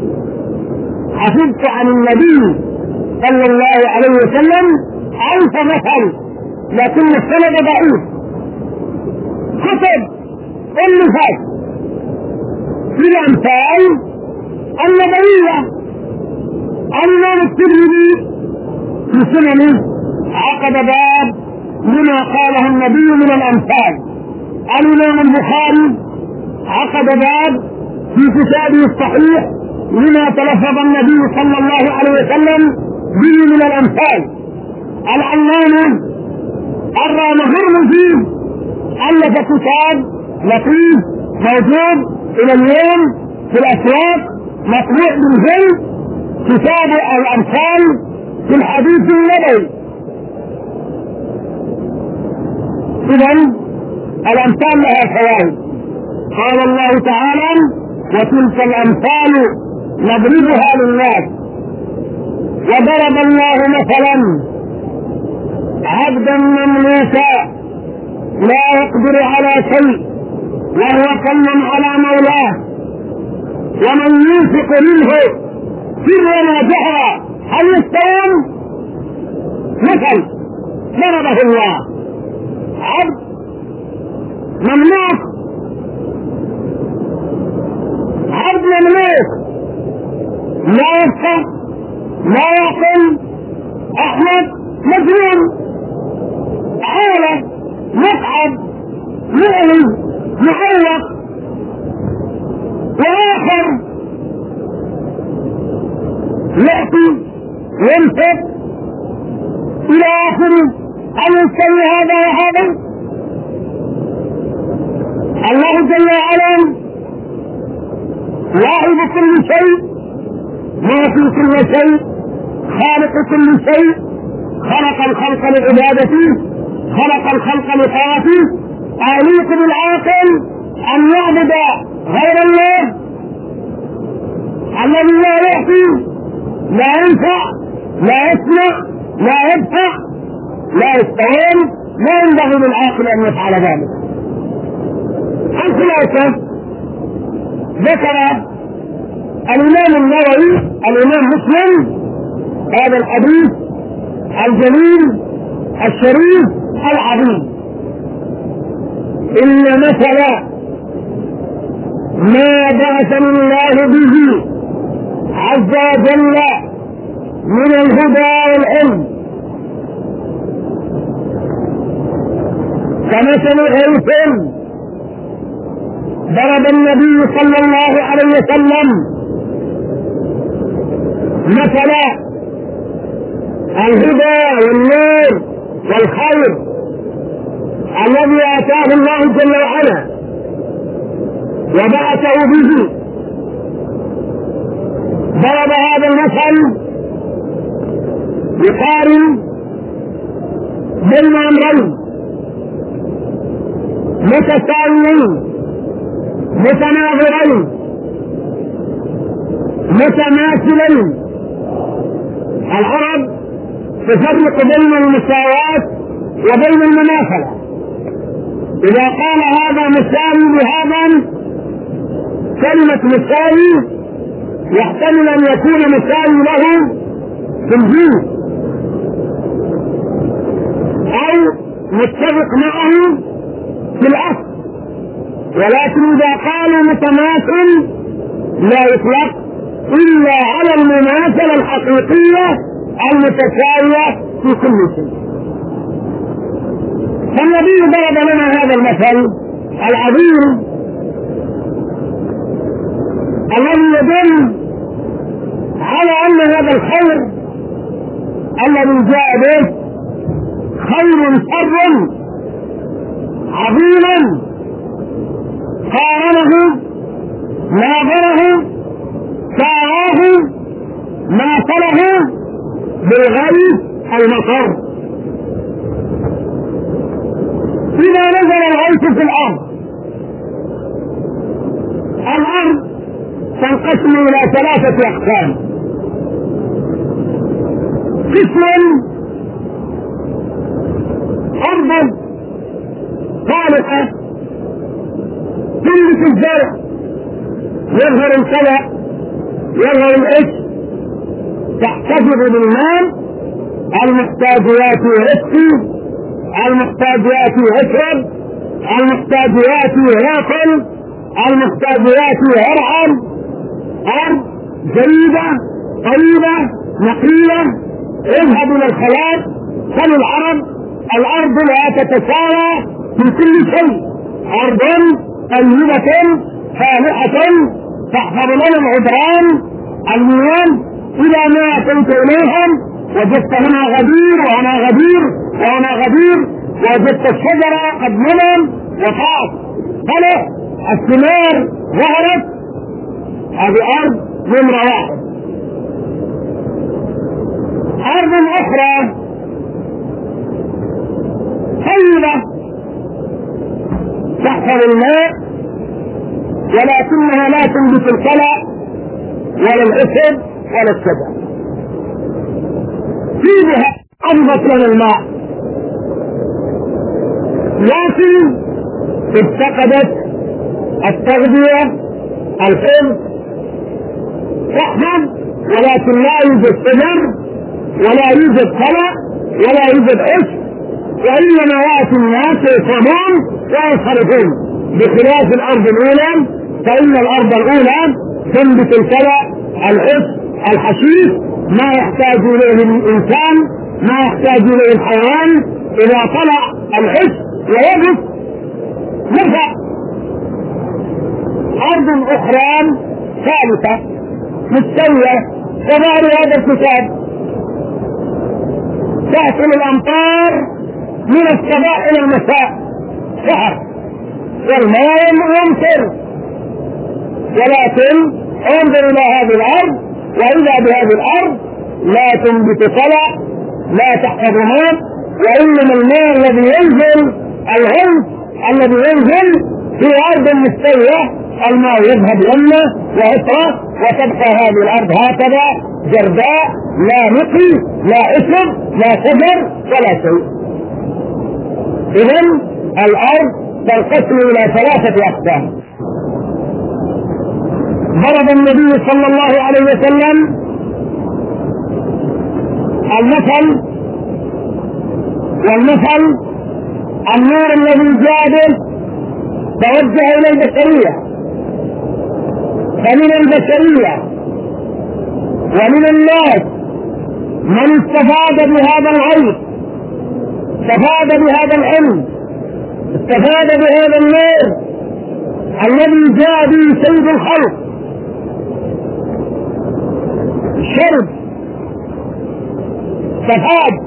حفظت عن النبي صلى الله عليه وسلم 1000 مثل، لكن السند ضعيف. كتب المثال في الأمثال النبوية. الإمام الترمذي في سننه عقد باب لما قاله النبي من الأمثال. الإمام البخاري عقد باب في كتابه الصحيح لما تلفظ النبي صلى الله عليه وسلم به من الأمثال. العلامة الرامهرمزي ألف كتاب لطيف موجود إلى اليوم في الأسواق مطبوع بالجلد، كتاب الأمثال في الحديث النبوي. إذن الأمثال لها فوائد. قال الله تعالى: وتلك الأمثال نضربها للناس. وضرب الله مثلا عبدا مملوكا لا يقدر على شيء وهو كل على مولاه، ومن ينفق منه سرا وجهرا هل يستوون؟ مثل ضربه الله: عبد مملوك، عبد مملوك لا يفقه لا يعقل، احمد مجنون، حالة متعب مؤلم معلق، واخر يأتي ينفق الى اخره. هل يستوي هذا وهذا؟ الله جل وعلا واحد كل شيء، ماضي كل شيء، خالق كل شيء، خلق الخلق لعبادته، خلق الخلق لطاعته. أليق بالعاقل أن يعبد غير الله الذي لا يعطي لا ينفع لا يسمع لا يدفع لا يستوون؟ لا ينبغي للعاقل أن يفعل ذلك. الخلاصة ذكر الإمام النووي الإمام مسلم هذا الحديث الجليل الشريف العظيم: إن مثل ما بعثني الله به عز وجل من الهدى والعلم كمثل غيث ضرب النبي صلى الله عليه وسلم مثل الهدى والنور والخير الذي آتاه الله جل وعلا وبعثه به. ضرب هذا المثل يقارن بين أمرين متساويين متناظرين متماثلين. العرب تفرق بين المساواة وبين المماثلة. إذا قال هذا مساوي بهذا، كلمة مساوي يحتمل أن يكون مساوي له في الجنس أو متفق معه في الأصل. ولكن إذا قالوا متماثل لا يطلق إلا على المماثلة الحقيقية المتساوية في كل شيء. فالنبي ضرب لنا هذا المثل العظيم الذي يدل على أن هذا الخير الذي جاء به خير شر عظيما قارنه ناظره ساواه ماثله بالغيث المطر. إذا نزل الغيث في الأرض تنقسم إلى 3 أقسام. قسم أرض صالحة تنبت الزرع، يظهر الكلى، يظهر العش، تحتفظ بالماء، المحتاجات يسقي، المحتاجات يشرب، المحتاجات ياكل، المحتاجات يرعى. أرض جيدة طيبة نقية. اذهب إلى الخلاء سل العرب، الأرض لا تتساوى في كل شيء. أرض طيبة صالحة تحفظ لنا العذران المياه. إذا ما أتيت إليهم وجدت هنا غدير وهنا غدير وهنا غدير، وجدت الشجرة قد نمت وطاف طلع الثمار ظهرت. هذه أرض نمرة 1. أرض أخرى طيبة تحفظ الماء ولكنها لا تنبت الكلى ولا العشب ولا الشجر. فيها أنبت لنا الماء لكن افتقدت التغذية الحفظ تحفظ، ولكن لا يوجد شجر ولا يوجد كلى ولا يوجد عشب، وإنما يأتي الناس يشربون وينصرفون، بخلاف الأرض الأولى. فإن الأرض الأولى تنبت الكلى العشب الحشيش ما يحتاج إليه الإنسان، ما يحتاج إليه الحيوان. إذا طلع العشب ويبت نفع. أرض أخرى ثالثة مستوية كما هذا الكتاب، تأكل الأمطار من الصباح إلى المساء شهر والماء يمطر. ولكن انظر إلى هذه الأرض وإذا بهذه الأرض لا تنبت كلى، لا تحفظ ماء، وإنما الماء الذي ينزل الغمس الذي ينزل في أرض مستوية الماء يذهب يمنى وعطرة، وتبقى هذه الأرض هكذا جرداء لا نقي لا عشب لا شجر ولا شيء. إذن الأرض تنقسم إلى 3 أقسام. ضرب النبي صلى الله عليه وسلم المثل، والمثل النور الذي جاء به توجه إلى البشرية، فمن البشرية ومن الناس من استفاد بهذا العلم، استفاد بهذا العلم، استفاد بهذا النور الذي جاء به سيد الخلق، شرب، استفاد،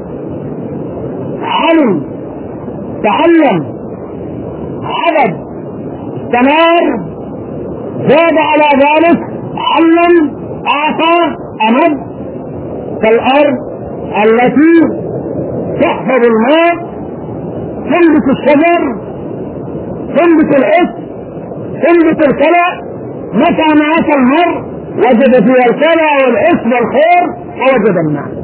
علم، تعلم، عبد، استمر، زاد على ذلك، علم، اعطى، امد. كالارض التي تحفظ الماء، تنبت الشجر، تنبت العشب، تنبت الكلى. متى ما اتى المر وجد فيها الكلى والعشب والخير ووجد الماء.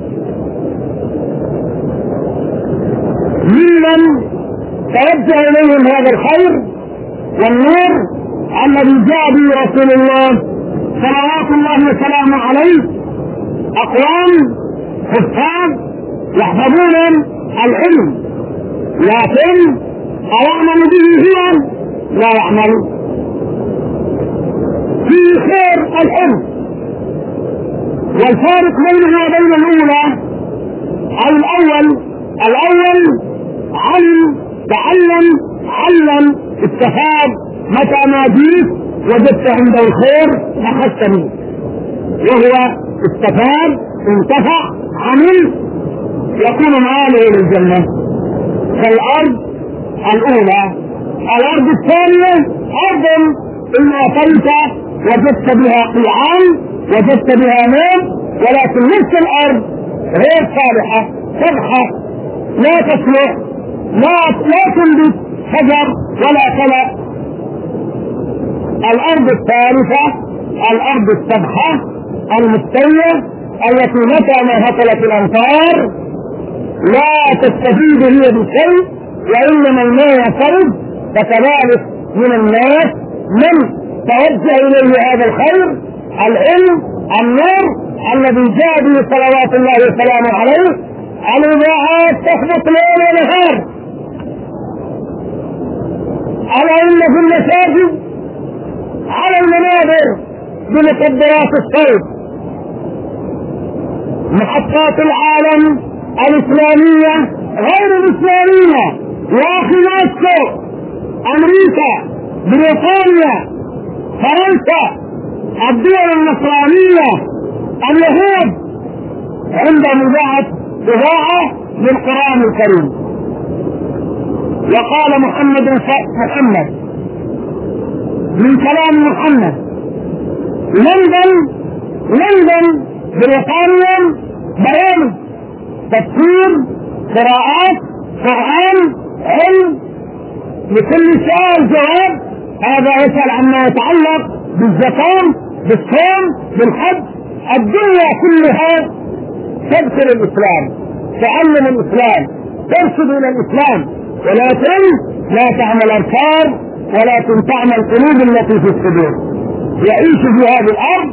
ممن توجه اليهم هذا الخير والنور الذي جاء به رسول الله صلوات الله وسلامه عليه، اقوام حفاظ يحفظون العلم، لكن ايعمل به هو لا يعمل في خير العلم. والفارق بينه وبين الأولى أو الأول علم، تعلم، علم، استفاد، متى ما جيت وجدت عنده الخير أخذت منه، وهو استفاد، انتفع، عمل، يكون مآله للجنة. فالأرض الأولى. الأرض الثانية أرض إن أتيت وجدت بها قيعان، وجدت بها نوم، ولكن نفس الأرض غير صالحة، صبحة، لا تصلح، لا تنبت شجر ولا كلى. الأرض الثالثة الأرض السبحة المستوية التي متى ما هطلت الأمطار لا تستفيد هي بشيء وإنما الماء يخرج. فكذلك من الناس من توجه إليه هذا الخير، العلم، النور الذي جاء به صلوات الله وسلامه عليه. الإذاعات تخبط ليل ونهار، ألا إن في المساجد على المنابر بمخدرات الصوت. محطات العالم الإسلامية غير الإسلامية، واخي موسكو، أمريكا، بريطانيا، فرنسا، الدول النصرانية، اليهود، عندهم إذاعة للقرآن الكريم. وقال محمد من كلام محمد: لندن بريطانيا بيان تفسير، قراءات، قرآن، علم، لكل سؤال جواب. هذا يسأل عما يتعلق بالزكاة، بالصوم، بالحج. الدنيا كلها تذكر الإسلام، تعلم الإسلام، ترشد إلى الإسلام، ولكن لا تعمل الأبصار ولكن تعمل القلوب التي في الصدور. يعيش في هذه الأرض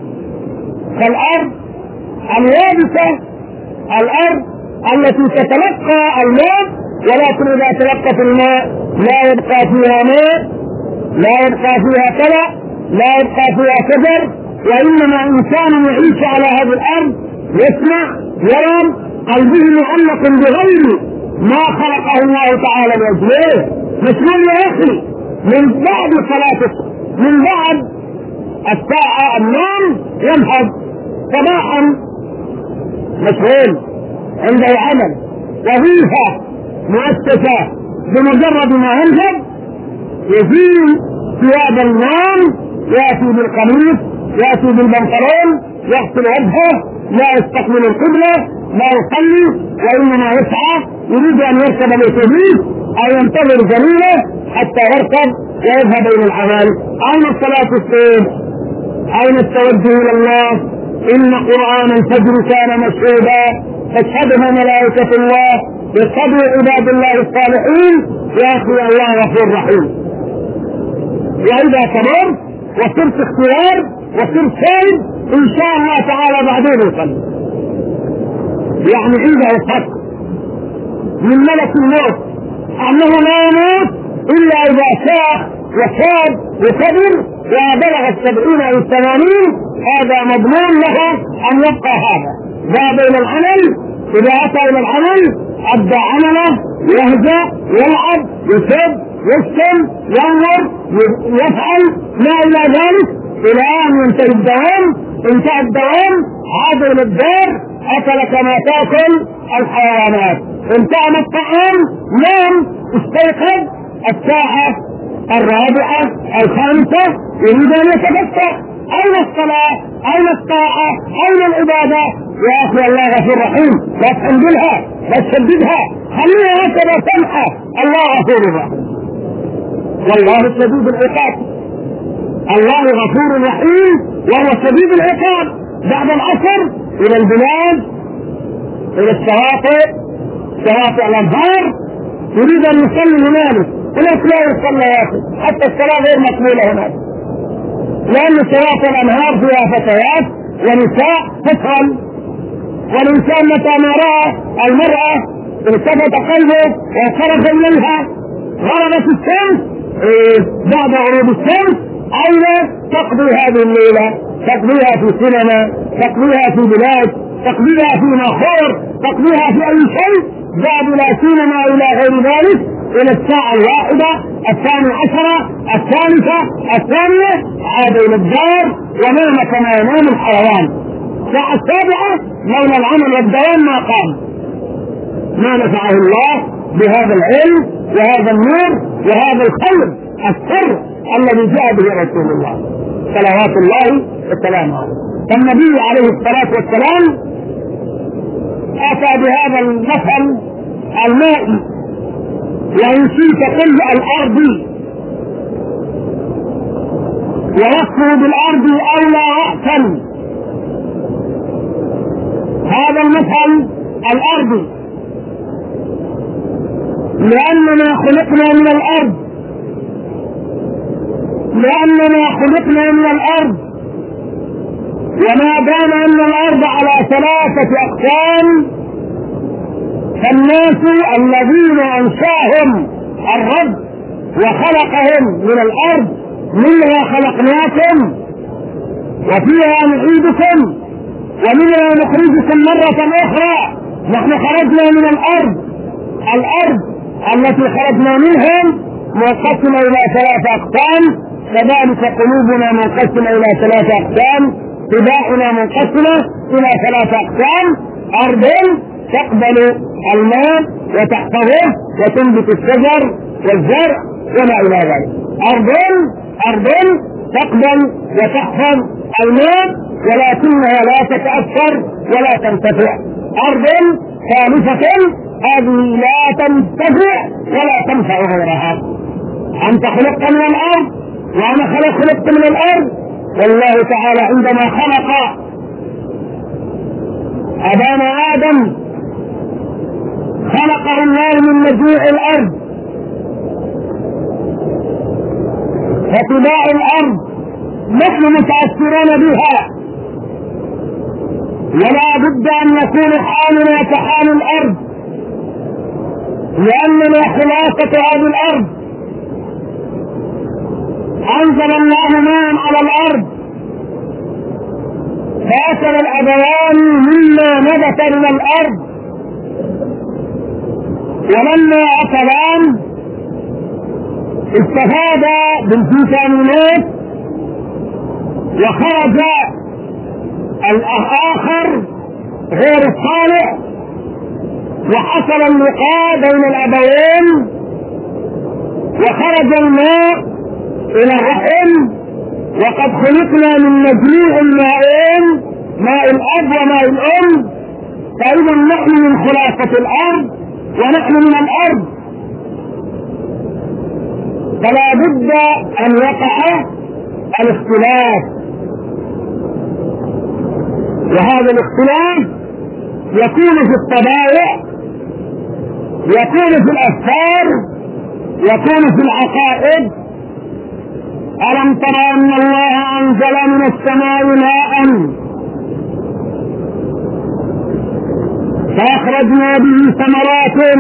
كالأرض اليابسة، الأرض التي تتلقى الماء، ولكن إذا تلقت الماء لا يبقى فيها ماء، لا يبقى فيها كلى، لا يبقى فيها شجر، وإنما إنسان يعيش على هذه الأرض يسمع، يرى، قلبه معلق بغير ما خلقه الله تعالى لأجله. مسلم يا أخي، من بعد صلاة، من بعد الساعة النوم ينهض صباحا مشغول، عنده عمل، وظيفة، مؤسسة، بمجرد ما ينهض يزيل ثياب النوم، يأتي بالقميص، يأتي بالبنطلون، يغسل وجهه، لا يستقبل القبلة، لا يصلي، وإنما يسعى، يريد أن يركب الأتوبيس أو ينتظر زميله حتى يركب ويذهب إلى العمل. أين الصلاة الصبح؟ أين التوجه إلى الله؟ إن قرآن الفجر كان مشهودا تشهدها ملائكة الله، يشهد عباد الله الصالحين. يا أخي الله غفور رحيم. وإذا كبرت وصرت اختيار وصرت شاهد إن شاء الله تعالى بعدين يصلي، يعني عنده الحق من ملك الموت أنه لا يموت إلا إذا شاء وشاب وكبر وبلغ 70 أو 80. هذا مضمون له أن يبقى هذا. ذهب إلى العمل، إذا أتى إلى العمل أبدأ عمله، يهجأ، يلعب، يسب، يشتم، ينظر، يفعل ما إلى ذلك إلى أن ينتهي الدوام. انتهى الدوام عاد إلى الدار، أكل كما تأكل الحيوانات، انتهى الطعام، نام، استيقظ الساعة 4 أو 5 يريد أن يتفتح. أين الصلاة؟ أين الطاعة؟ أين العبادة؟ يا أخي الله غفور رحيم، لا تحملها، لا تشددها، خليها هكذا سمحة. الله غفور رحيم، والله شديد العقاب. الله غفور رحيم وهو شديد العقاب. بعد العصر إلى البلاد، إلى الشواطئ، شواطئ الأنهار، يريد أن يصلي هنالك، هناك لا يصلي يا أخي، حتى الصلاة غير مقبولة هناك، لأن شواطئ الأنهار فيها فتيات ونساء تفهم. والإنسان متى ما رأى المرأة التفت قلبه وخرج إليها، غربت الشمس بعد غروب الشمس أين تقضي هذه الليلة؟ تقضيها في سينما، تقضيها في بلاد، تقضيها في ناخور، تقضيها في أي شيء، بعد لا سينما إلى غير ذلك، إلى الساعة 1، 12، 13، 2 عاد إلى الدار ونام كما ينام الحيوان. الساعة 7 لولا العمل والدوام ما قام. ما نفعه الله بهذا العلم وهذا النور وهذا الخير السر الذي جاء به رسول الله صلوات الله وسلامه عليه. فالنبي عليه الصلاة والسلام أتى بهذا المثل المائي، وإن شئت كل الأرض، ووصفه بالأرض أولى وقتا. هذا المثل الأرض لأننا خلقنا من الأرض، لأننا خلقنا من الأرض، وما دام أن الأرض على 3 أقسام، فالناس الذين أنشأهم الرب وخلقهم من الأرض، منها خلقناكم وفيها نعيدكم ومنها نخرجكم مرة أخرى. نحن خرجنا من الأرض التي خرجنا منهم منقسمة إلى 3 أقسام، كذلك قلوبنا منقسمة إلى 3 أقسام، طباعنا منقسمة إلى 3 أقسام. أرض تقبل الماء وتحفظه وتنبت الشجر والزرع وما إلى ذلك. أرض تقبل وتحفظ الماء ولكنها لا تتأثر ولا تنتفع. أرض ثالثة هذه لا تنتفع ولا تنفع غيرها. أنت خلقت من الأرض وأنا خلقت من الأرض. والله تعالى عندما خلق أبانا آدم خلقه الله من مجموع الأرض، فطباع الأرض نحن متأثرون بها، ولا بد أن يكون حالنا كحال الأرض، لأننا خلاصة هذه الأرض. أنزل الله ماء على الأرض فأكل الأبوان مما نبت من الأرض، ولما أكلان استفاد بالفيتامينات وخرج الآخر غير الصالح، وحصل اللقاء بين الأبوين وخرج الماء إلى الرحم. وقد خلقنا من مجموع الماءين، ماء الأب وماء الأم، فإذا نحن من خلاصة الأرض ونحن من الأرض، فلا بد أن يقع الاختلاف. وهذا الاختلاف يكون في الطبائع، يكون في الأفكار، يكون في العقائد. ألم ترى أن الله أنزل من السماء ماء فأخرجنا به ثمرات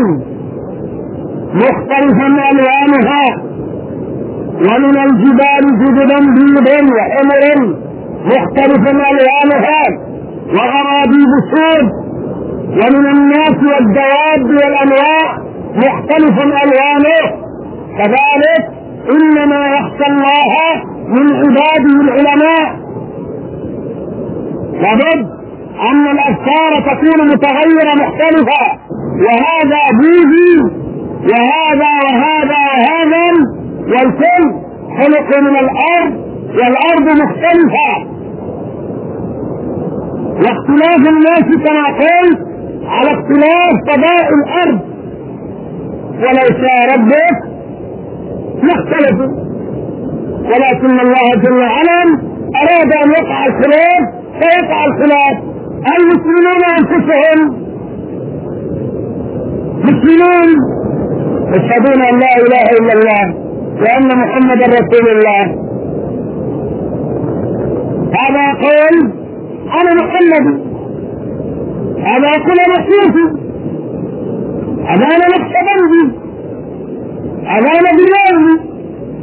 مختلفا ألوانها ومن الجبال جدد بيض وحمر مختلفا ألوانها وغرابيب سود، ومن الناس والدواب والأنواع مختلفا ألوانه. كذلك إنما يخشى الله من عباده العلماء. لابد أن الأفكار تكون متغيرة مختلفة، وهذا بوذي وهذا والكل خلق من الأرض والأرض مختلفة. واختلاف الناس كما قلت على اختلاف طبائع الأرض، ولو شاء ربك لاختلفوا، ولكن الله جل وعلا أراد أن يقع الخلاف فيقع الخلاف. المسلمون أنفسهم مسلمون يشهدون أن لا إله إلا الله وأن محمدا رسول الله. هذا قول أنا محمد، هذا يقول أنا سيفي، هذا أنا نقشبندي، هذا أنا بلادي،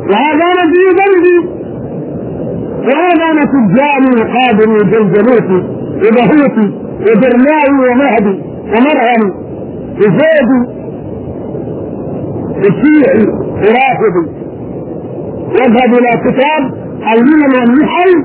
وهذا نبي ذنبي، وهذا نتجاني وقادري وجلجلوتي وبهوتي وبرناوي ومهدي ومرهمي وزيدي وشيعي ورافضي. يذهب الى كتاب المنن والنحل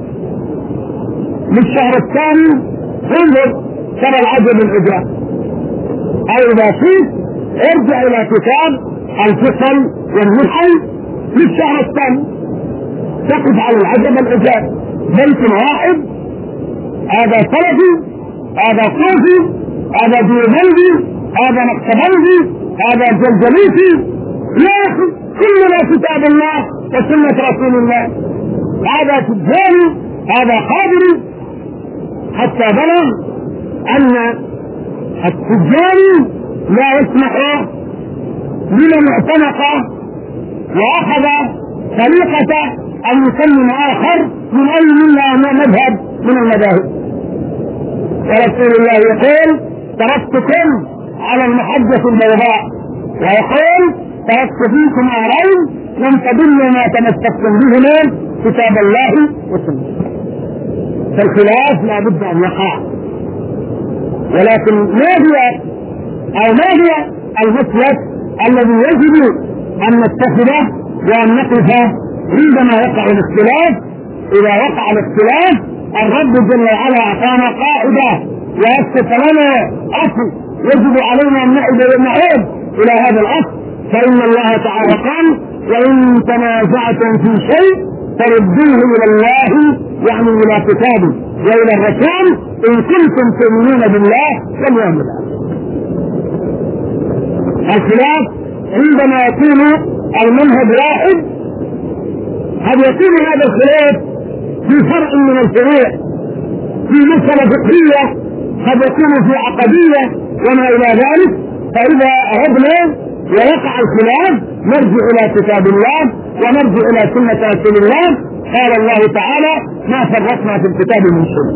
للشهر الثاني، انظر ترى العجب العجاب. او اذا شئت ارجع الى كتاب الفصل والنحل للشهر الثاني، تقف على العجب العجاب. بيت واحد، هذا سلفي، هذا صوفي، هذا ديوبندي، هذا نقشبندي، هذا جلجليسي. يا اخي كلنا كتاب الله وسنة رسول الله. هذا تجاني، هذا قادري، حتى بلغ ان التجاني لا يسمح لمن اعتنق واخذ طريقة ان يسلم اخر من اي ملة مذهب من المذاهب. ورسول الله يقول تركتكم على المحجة البيضاء، ويقول تركت فيكم امرين لم تضلوا ما تمسكتم بهما كتاب الله وسنة. فالخلاف لا بد ان يقع، ولكن ما هي المسلك الذي يجب ان نتخذه وان نقف عندما يقع الاختلاف؟ اذا وقع الاختلاف الرب جل وعلا اعطانا قاعده ويسكت لنا اصل يجب علينا ان نعود الى هذا الاصل. فان الله تعالى قال وان تنازعتم في شيء فردوه الى الله، يعني الى كتابه والى الرسول ان كنتم تؤمنون بالله واليوم الاخر. الخلاف عندما يكون المنهج واحد، قد يكون هذا الخلاف في فرع من الفروع، في مسألة فقهية، قد يكون في عقدية وما الى ذلك. فاذا اردنا ويقع الخلاف نرجع الى كتاب الله ونرجع الى سنة رسول الله. قال الله تعالى ما فرطنا في الكتاب من شيء.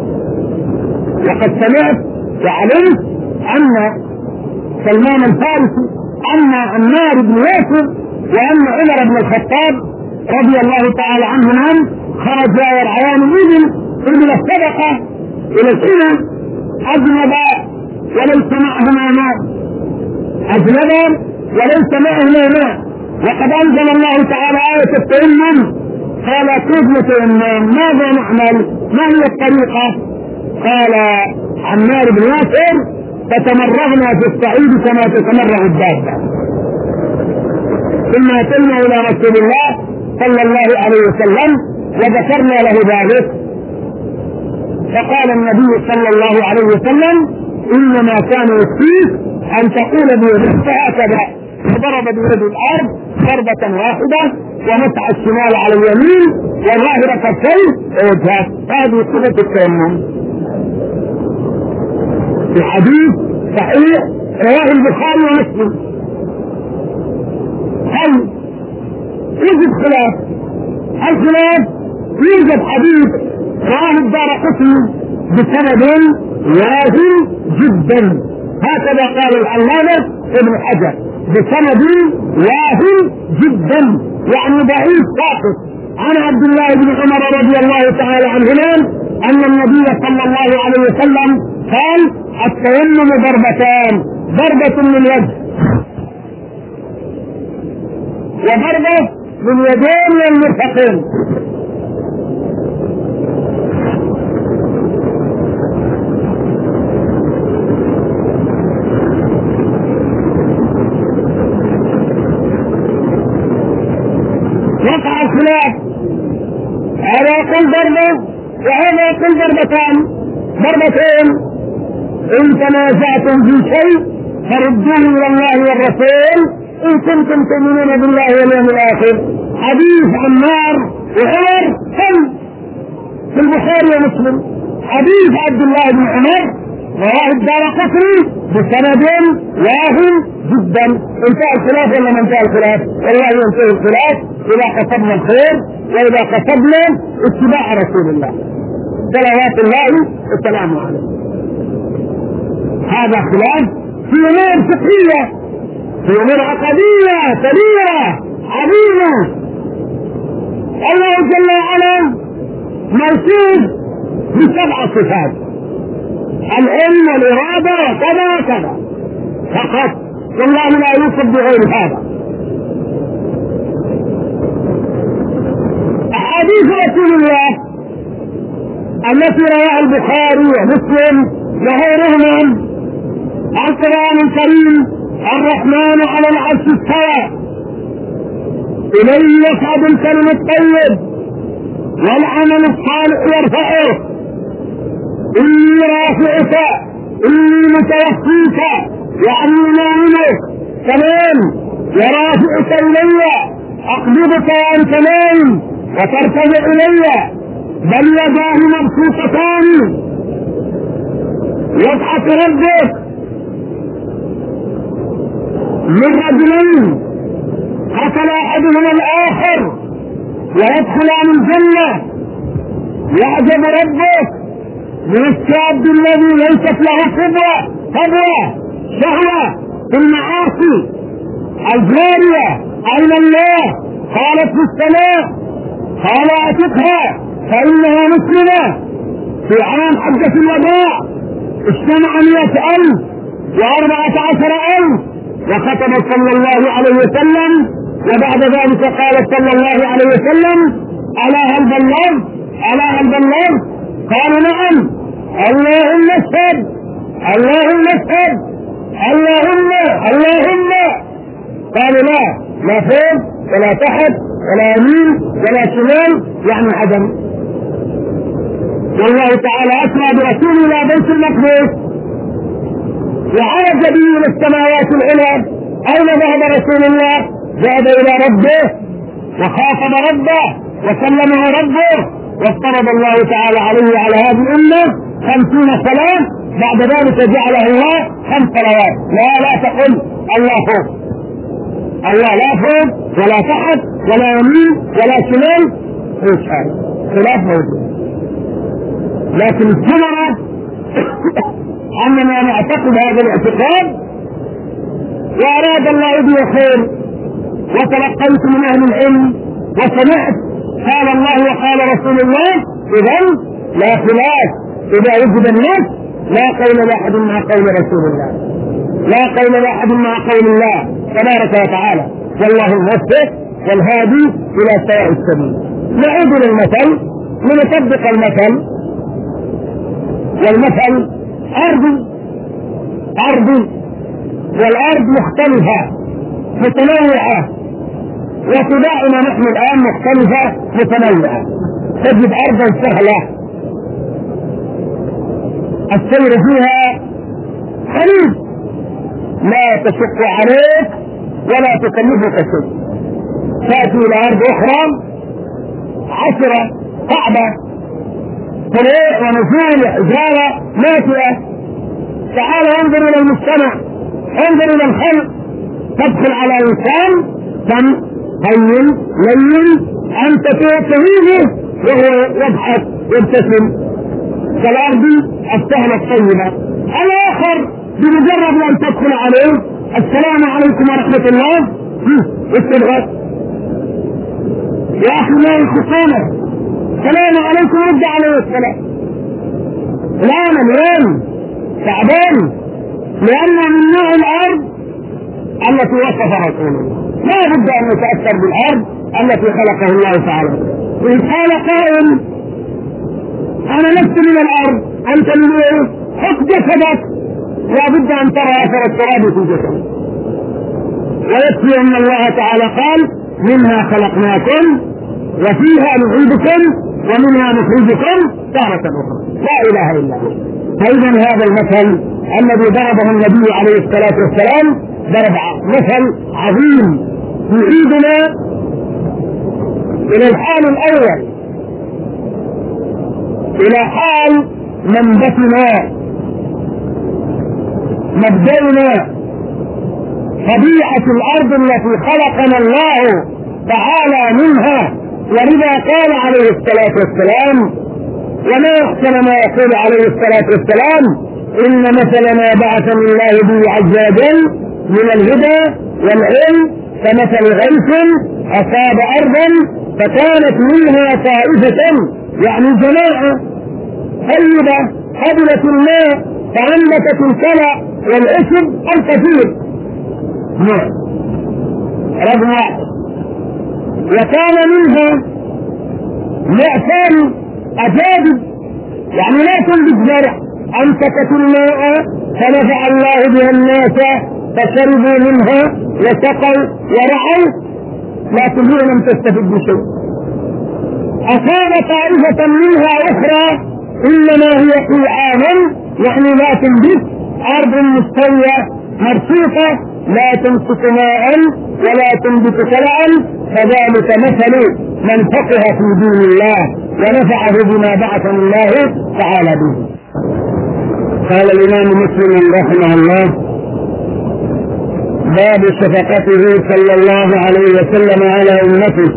وقد سمعت وعلمت ان سلمان الفارسي، ان عمار بن ياسر، وان عمر بن الخطاب رضي الله تعالى عنهم خرجا يرعيان ابن الصدقة الى السنة، اجنبا وليس معهما ماء، اجنبا وليس معهما ماء. وقد انزل الله تعالى آية التيمم، قال كيف نتيمم؟ ماذا نعمل؟ ما هي الطريقة؟ قال عمار بن ياسر فتمرغنا في الصعيد كما تتمرغ الدابة، ثم اتينا الى رسول الله صلى الله عليه وسلم وذكرنا له ذلك، فقال النبي صلى الله عليه وسلم انما كان يكفيك ان تقول بيدك هكذا، فضرب بيد الارض ضربة واحدة ومسح الشمال على اليمين والظاهر كفيه ووجهه. هذه صفة التيمم في حديث صحيح رواه البخاري ومسلم. هل يوجد خلاف؟ الخلاف يوجد حديث رواه الدارقطني بسند واهي جدا، هكذا قال العلامة ابن حجر، بسند واهي جدا يعني ضعيف ساقط، عن عبد الله بن عمر رضي الله تعالى عنهما ان النبي صلى الله عليه وسلم قال التيمم ضربتان، ضربة للوجه وضربة لليدين والمرفقين. وقع الخلاف، هذا يقول ضربة وهذا يقول ضربتين. ان تنازعتم في شيء فردوه الى الله والرسول ان كنتم تؤمنون بالله واليوم الاخر. حديث عمار وعمر في البخاري ومسلم، حديث عبد الله بن عمر رواه الدارقطني بسند واهي جدا. انتهى الخلاف ولا ما انتهى الخلاف؟ والله ينتهي الخلاف اذا قصدنا الخير واذا قصدنا اتباع رسول الله صلوات الله وسلامه عليه. هذا خلاف في امور فقهيه، في امور عقديه كبيره عظيمة. الله جل وعلا موصوف ب7 صفات: العلم والإرادة وكذا وكذا فقط، والله لا يوصف بغير هذا. أحاديث رسول الله التي رواه البخاري ومسلم وغيرهما عن القرآن الكريم: الرحمن على العرش استوى، إليه يصعد الكلم الطيب والعمل الصالح يرفعه، إني رافعك إني متوفيك يعني نائمك تمام، ورافعك إلي أقبضك وأنت نائم وترتجع إلي، بل يداه مبسوطتان. يضحك ربك من رجلين قتل أحدهما الآخر ويدخلان الجنة. يعجب ربك من الشاب الذي ليست له فضوة شهوة في المعاصي الجارية. أين الله؟ قالت في السماء. قال أتتها فإنها مسلمة. في عام حجة الوداع اجتمع 100,000 و14,000 وختم صلى الله عليه وسلم، وبعد ذلك قال صلى الله عليه وسلم: ألا هل بلغت؟ ألا هل بلغت؟ قالوا: نعم. اللهم اشهد اللهم اشهد اللهم. قالوا: لا فوق ولا تحت ولا يمين ولا شمال، يعني عدم. والله تعالى أسرى برسوله إلى بيت المقدس وعرج به إلى السماوات العلى. أين ذهب رسول الله؟ ذهب إلى ربه وخاطب ربه وكلمه ربه، وافترض الله تعالى عليه على هذه الأمة 50 صلاة. بعد ذلك جعله الله 5 صلوات. لا تقل الله فوق، الله لا فوق ولا تحت ولا يمين ولا شمال، ايش هذا؟ خلاف موجود. لكن الثمرة أننا نعتقد هذا الاعتقاد وأراد الله بي خير، وتلقيت من أهل العلم وسمعت قال الله وقال رسول الله، إذن لا خلاف. إذا وجد النص لا قول لأحد مع قول رسول الله، لا قول لأحد مع قول الله تبارك وتعالى. والله الموفق والهادي إلى سواء السبيل. نعود للمثل لنطبق المثل، والمثل أرض والأرض مختلفة متنوعة، وطباعنا نحن الآن مختلفة متنوعة. تجد أرضا سهلة السير فيها قليل، لا تشق عليك ولا تكلفك شيء. تأتي إلى أرض أخرى عشرة صعبة، طريق ونزول وحجارة ناتئة. تعال انظر إلى المجتمع، انظر إلى الخلق. تدخل على إنسان كم هين لين أنت تهيجه وهو يضحك يبتسم كالأرض السهلة الطيبة. الآخر بمجرد أن تدخل عليه السلام عليكم ورحمة الله استبغت. يا أخي ما الخصومة، السلام عليكم رد عليه السلام. لا مليان تعبان، لأنه من نوع الأرض التي وصف رسول الله. لا بد أن يتأثر بالأرض التي خلقه الله تعالى. وإن قال قائل أنا لست من الأرض، أنت من إيه؟ حط جسدك، لا بد أن ترى أثر التراب في جسدك. ويكفي أن الله تعالى قال: منها خلقناكم وفيها نعيدكم ومنها نخرجكم تارة أخرى. لا إله إلا الله. فإذا هذا المثل الذي ضربه النبي عليه الصلاة والسلام ضرب مثل عظيم يعيدنا إلى الحال الأول، إلى حال منبتنا مبدأنا، طبيعة الأرض التي خلقنا الله تعالى منها. ولذا قال عليه الصلاة والسلام: وما أحسن ما يقول عليه الصلاة والسلام: إن مثل ما بعثني الله به عز وجل من الهدى والعلم كمثل غيث أصاب أرضا فكانت منها طائفة يعني جماعة طيبة قبلت الماء فأنبتت الكلى والعشب الكثير رقم واحد. وكان منها معسان أجادب يعني لا تنبت زرع أمسكت الماء فنفع الله بها الناس فشربوا منها وسقوا ورعوا لكن هي لم تستفد بشيء. أصاب طائفة منها أخرى إنما هي قيعان يعني لا تنبت أرض مستوية مرصوفة لا تمسك ماء ولا تنبت كلأ فذلك مثل من فقه في دين الله ونفعه بما بعث الله تعالى به. قال الإمام مسلم رحمه الله باب شفقته صلى الله عليه وسلم على أمته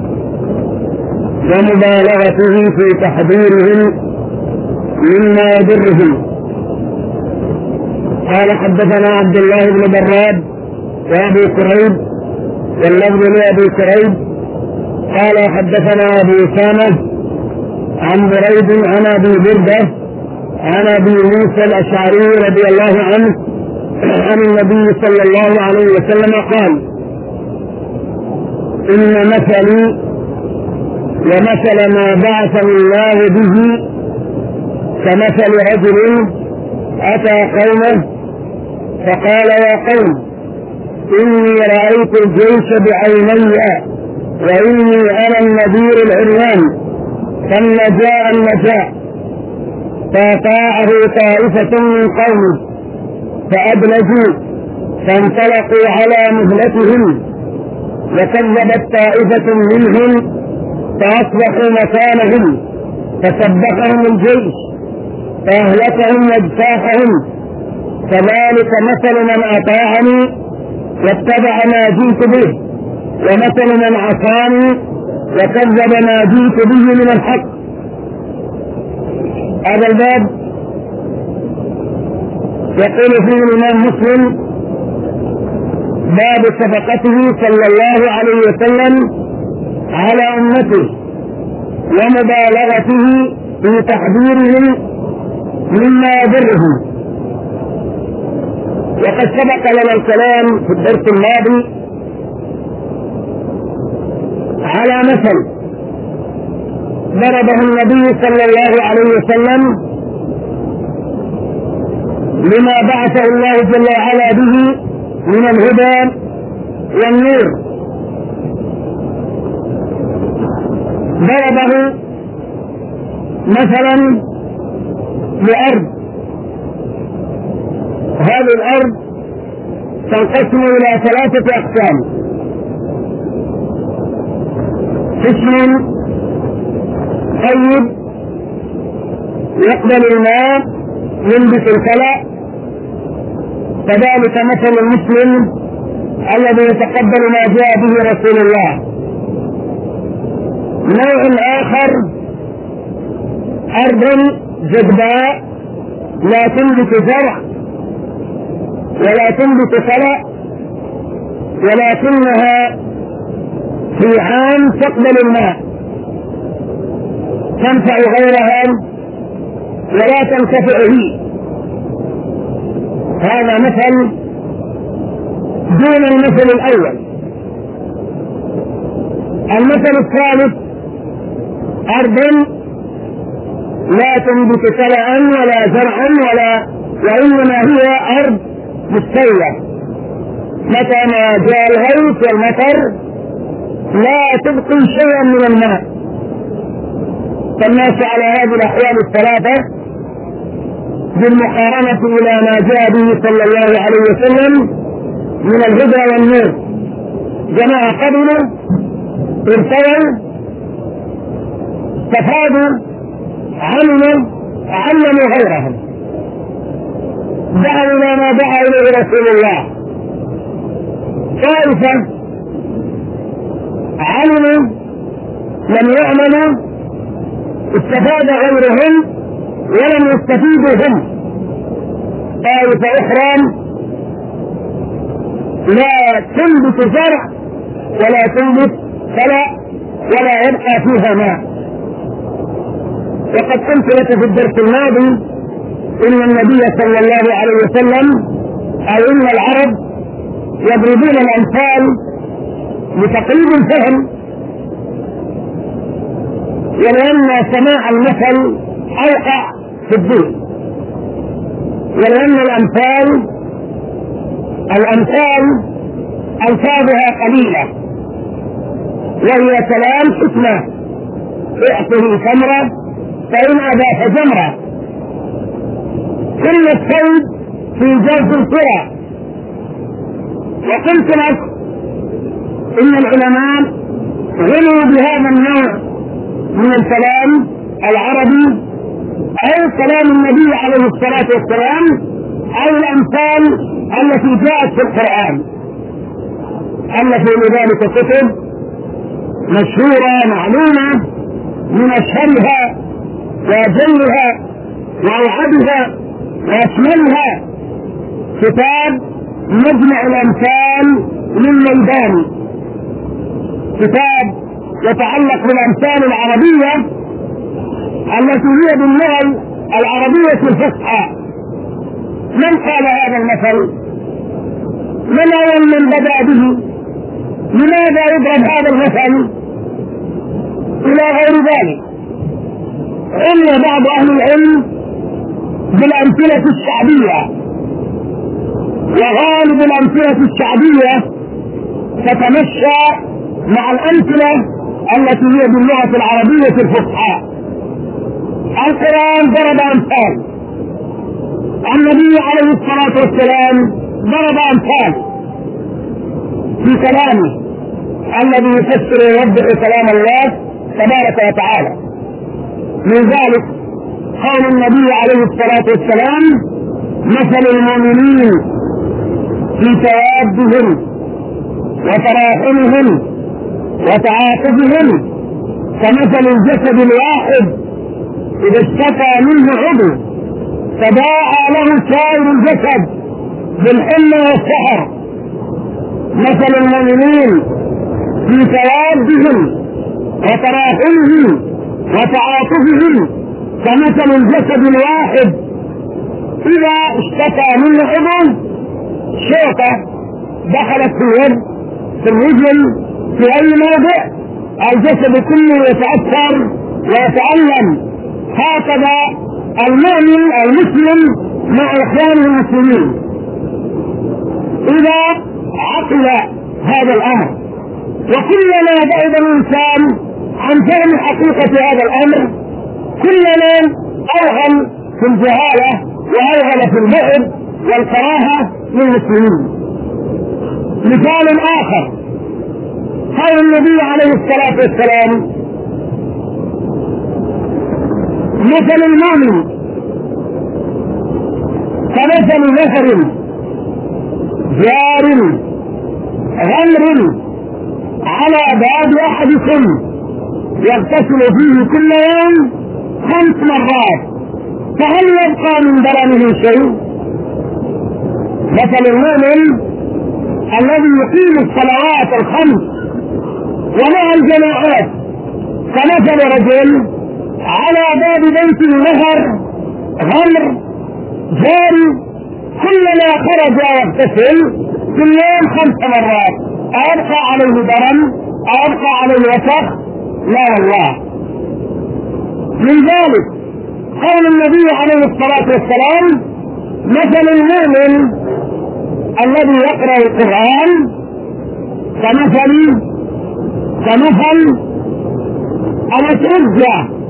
ومبالغته في تحذيرهم مما يضرهم. قال حدثنا عبد الله بن براد وابو كريب واللفظ لابي كريب قال حدثنا ابو اسامه عن بريد عن ابي برده عن ابي موسى الاشعري رضي الله عنه عن النبي صلى الله عليه وسلم قال ان مثلي ومثل ما بعثني الله به كمثل رجل اتى قومه فقال يا قوم إني رأيت الجيش بعيني وإني أنا النذير العريان فالنجاء النجاء فأطاعه طائفة من قومه فأبلجوا فانطلقوا على مهلتهم وكذبت طائفة منهم فأصبحوا مكانهم فسبقهم الجيش فأهلكهم واجتاحهم. كذلك مثل من أطاعني واتبع ما جئت به ومثل من عصاني وكذب ما جئت به من الحق. هذا الباب يقول فيه الإمام مسلم باب شفقته صلى الله عليه وسلم على أمته ومبالغته في تحذيرهم مما يضرهم. وقد سبق لنا الكلام في الدرس الماضي على مثل ضربه النبي صلى الله عليه وسلم لما بعثه الله جل وعلا به من الهدى والنور. ضربه مثلا بأرض، هذه الأرض تنقسم إلى 3 أقسام: قسم طيب يقبل الماء ينبت الكلى، كذلك مثل المسلم الذي يتقبل ما جاء به رسول الله. نوع آخر أرض جدباء لا تنبت زرع ولا تنبت كلى ولكنها في عام تقبل الماء تنفع غيرها ولا تنتفع به. هذا مثل دون المثل الأول. المثل الثالث أرض لا تنبت كلأ ولا زرعا وإنما هي أرض مستوية، متى ما جاء الغيث والمطر لا تبقي شيئا من الماء. فالناس على هذه الأحوال الثلاثة بالمقارنة إلى ما جاء به صلى الله عليه وسلم من الهدى والنور. جماعة قبلوا ارتووا استفادوا علموا غيرهم، دعوا إلى ما دعا إليه رسول الله. طائفة علموا لم يعملوا استفاد غيرهم ولم يستفيدوا هم. طائفة أخرى لا تنبت زرع ولا تنبت تمتلأ ولا يبقى فيها ماء. وقد قلت لك في الدرس الماضي ان النبي صلى الله عليه وسلم او ان العرب يضربون الامثال لتقريب الفهم، ولان سماع المثل اوقع في الدين، ولان الامثال الفاظها قليله وهي كلام حكمه، اعطه ثمره فإن أبى فجمرة، كل السيد في جوف القرى. وقلت لك إن العلماء غنوا بهذا النوع من الكلام العربي أو كلام النبي عليه الصلاة والسلام أو الأمثال التي جاءت في القرآن، ألفوا لذلك كتب مشهورة معلومة، من أشهرها وأجلها وأوعدها وأشملها كتاب مجمع الأمثال للميداني، كتاب يتعلق بالأمثال العربية التي هي باللغة العربية الفصحى. من قال هذا المثل؟ من أول من بدأ به؟ لماذا يضرب هذا المثل؟ إلى غير ذلك. علم بعض أهل العلم بالأمثلة الشعبية، وغالب الأمثلة الشعبية تتمشى مع الأمثلة التي هي باللغة العربية الفصحى. القرآن ضرب أمثال، النبي عليه الصلاة والسلام ضرب أمثال في كلامه الذي يفسر ويوضح كلام الله تبارك وتعالى. من ذلك قول النبي عليه الصلاة والسلام: مثل المؤمنين في توادهم وتراحمهم وتعاطفهم كمثل الجسد الواحد إذا اشتكى منه عضو تداعى له سائر الجسد بالحمى والسحر. مثل المؤمنين في توادهم وتراحمهم وتعاطفهم كمثل الجسد الواحد إذا اشتكى منه عضو، شوكة دخلت في اليد في الرجل في أي موضع، الجسد كله يتأثر ويتألم. هكذا المؤمن المسلم مع إخوانه المسلمين إذا عقل هذا الأمر. وكلما بعد الإنسان عن فهم حقيقة هذا الأمر كلما أوغل في الجهالة وأوغل في البعد والكراهة للمسلمين. مثال آخر قال النبي عليه الصلاة والسلام: مثل المؤمن كمثل نهر جار غمر على باب أحدكم يغتسل فيه كل يوم 5 مرات، فهل يبقى من درنه شيء؟ مثل المؤمن الذي يقيم الصلوات الخمس ومع الجماعات كمثل رجل على باب بيته نهر غمر جاري كلما خرج يغتسل في اليوم 5 مرات، أيبقى عليه درن؟ أيبقى عليه وسخ؟ لا والله. من ذلك قول النبي عليه الصلاة والسلام: مثل المؤمن الذي يقرأ القرآن كمثل الأسرجة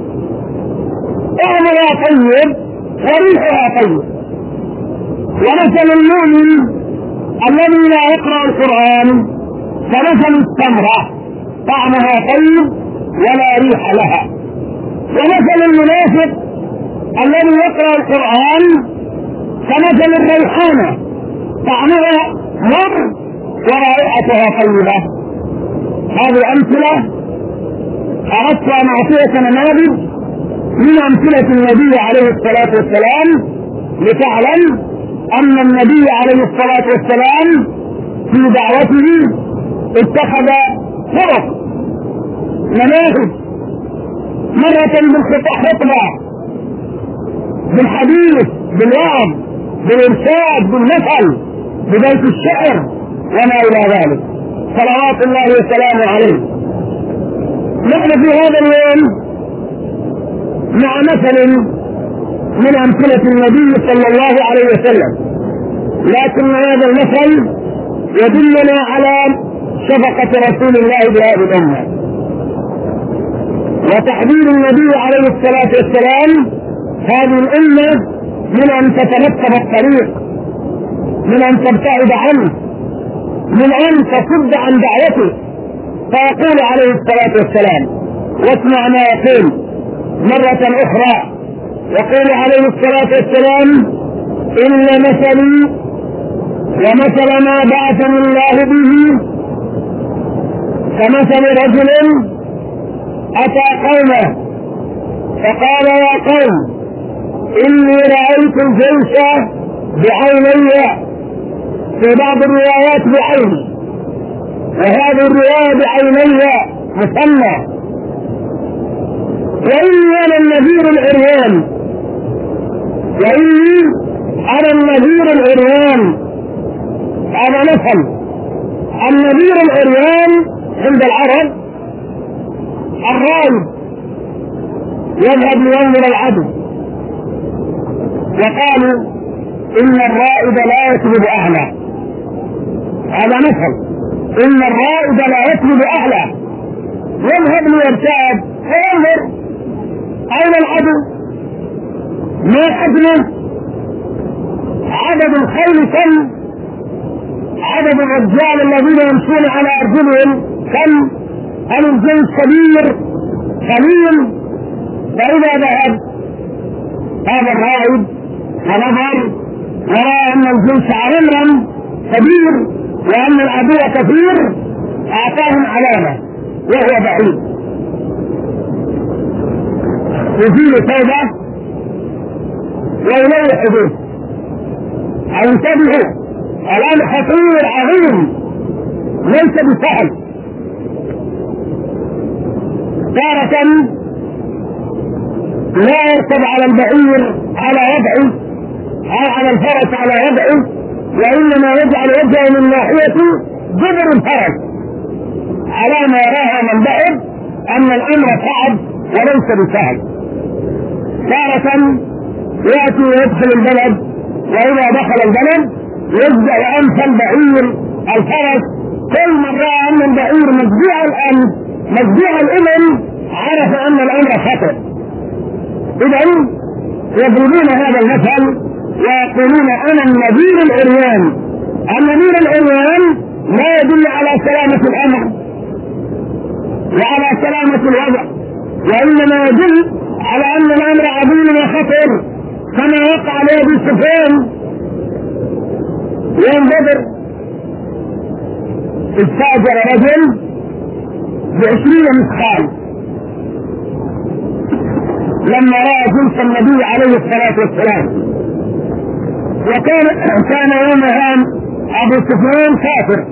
طعمها طيب وريحها طيب. ومثل المؤمن الذي لا يقرأ القرآن كمثل التمرة طعمها طيب ولا ريح لها. ومثل المنافق الذي يقرأ القرآن كمثل الريحانة طعمها مر ورائحتها طيبة. هذه أمثلة أردت أن أعطيك نماذج من أمثلة النبي عليه الصلاة والسلام لتعلم أن النبي عليه الصلاة والسلام في دعوته اتخذ طرق مناهج، مرة بالخطبة، بالحديث، بالوعظ، بالإرشاد، بالمثل، ببيت الشعر وما إلى ذلك، صلوات الله وسلامه عليه. نحن في هذا اليوم مع مثل من أمثلة النبي صلى الله عليه وسلم، لكن هذا المثل يدلنا على شفقة رسول الله بهذه الأمة وتحذير النبي عليه الصلاة والسلام هذه الأمة من أن تترتب الطريق، من أن تبتعد عنه، من أن تصد عن دعوته. فيقول عليه الصلاة والسلام، واسمع ما يقول مرة أخرى، يقول عليه الصلاة والسلام: إن مثلي ومثل ما بعثني الله به كمثل رجل أتى قومه فقال: يا قوم إني رأيت الجيش بعيني، في بعض الروايات بعيني، وهذه الرواية بعيني مثنى، وإني أنا النذير العريان، وإني أنا النذير العريان. هذا مثل. النذير العريان عند العرب الرايد يذهب لينظر العدو، وقالوا إن الرائد لا يطلب أهله. هذا مثل. إن الرائد لا يطلب أهله، يذهب ليرتاد وينظر أين العدو، ما حجمه، عدد الخيل كم، عدد الرجال الذين يمشون على أرجلهم كم، هل الجيش كبير قليل. فإذا ذهب هذا الرائد ونظر ورأى أن الجيش عرمرم كبير وأن العدو كثير، أعطاهم علامة وهو بعيد. يزيل توبة ويلوح به. انتبهوا، الآن خطير عظيم ليس بسهل. تارة لا يركب على البعير على يدعه أو على الفرس على يدعه، وإنما يجعل وجهه من ناحية جبر الفرس على ما يراها من بعد أن الأمر صعب وليس بسهل. تارة يأتي ويدخل البلد، وإذا دخل البلد يبدأ أنف البعير الفرس، كل من رأى أن البعير مجزوع الأمم عرف أن الأمر خطر. إذن يضربون هذا المثل ويقولون أنا النذير العريان. النذير العريان لا يدل على سلامة الأمر وعلى سلامة الوضع، وإنما يدل على أن الأمر عظيم وخطر، كما وقع لأبي سفيان يوم بدر. استأجر رجل ب20 مثقال لما رأى جنس النبي عليه الصلاة والسلام، وكان يومها أبو سفيان كافر،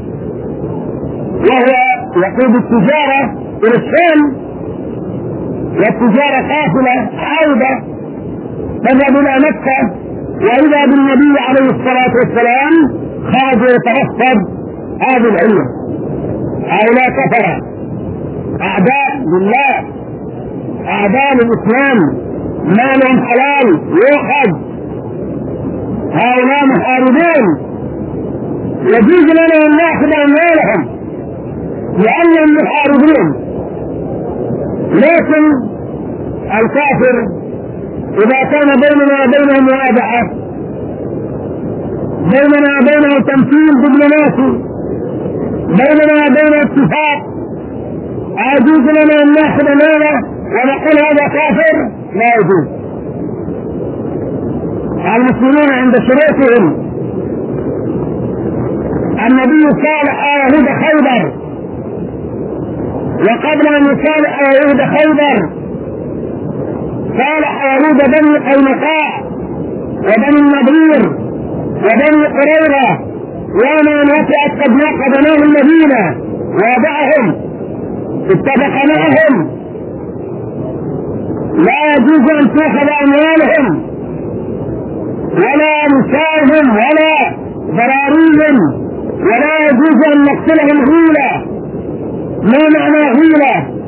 وهو يقود التجارة إلى الشام، والتجارة قافلة عودة تذهب إلى مكة، وإذا بالنبي عليه الصلاة والسلام خرج يترصد هذه العلة. هؤلاء كفرة أعداء لله، أعداء للإسلام، مالهم حلال يؤخذ، هؤلاء محاربون، يجوز لنا أن نأخذ أموالهم لأنهم محاربون. لكن الكافر إذا كان بيننا وبينه موادعة، بيننا وبينه تمثيل دبلوماسي، بيننا وبينه اتفاق، يجوز لنا أن نأخذ ماله ونقول هذا كافر؟ لا يجوز. المسلمون عند شروطهم. النبي صالح يهود خيبر، وقبل أن يصالح يهود خيبر صالح يهود بني قينقاع وبني النضير وبني قريظة، ومن وسعت قد نقضناه المدينة ووضعهم اتفق معهم لا يجوز ان تأخذ اموالهم ولا نسائهم ولا ضراريهم، ولا يجوز ان نقتلهم هيلة. ما معنى هيلة؟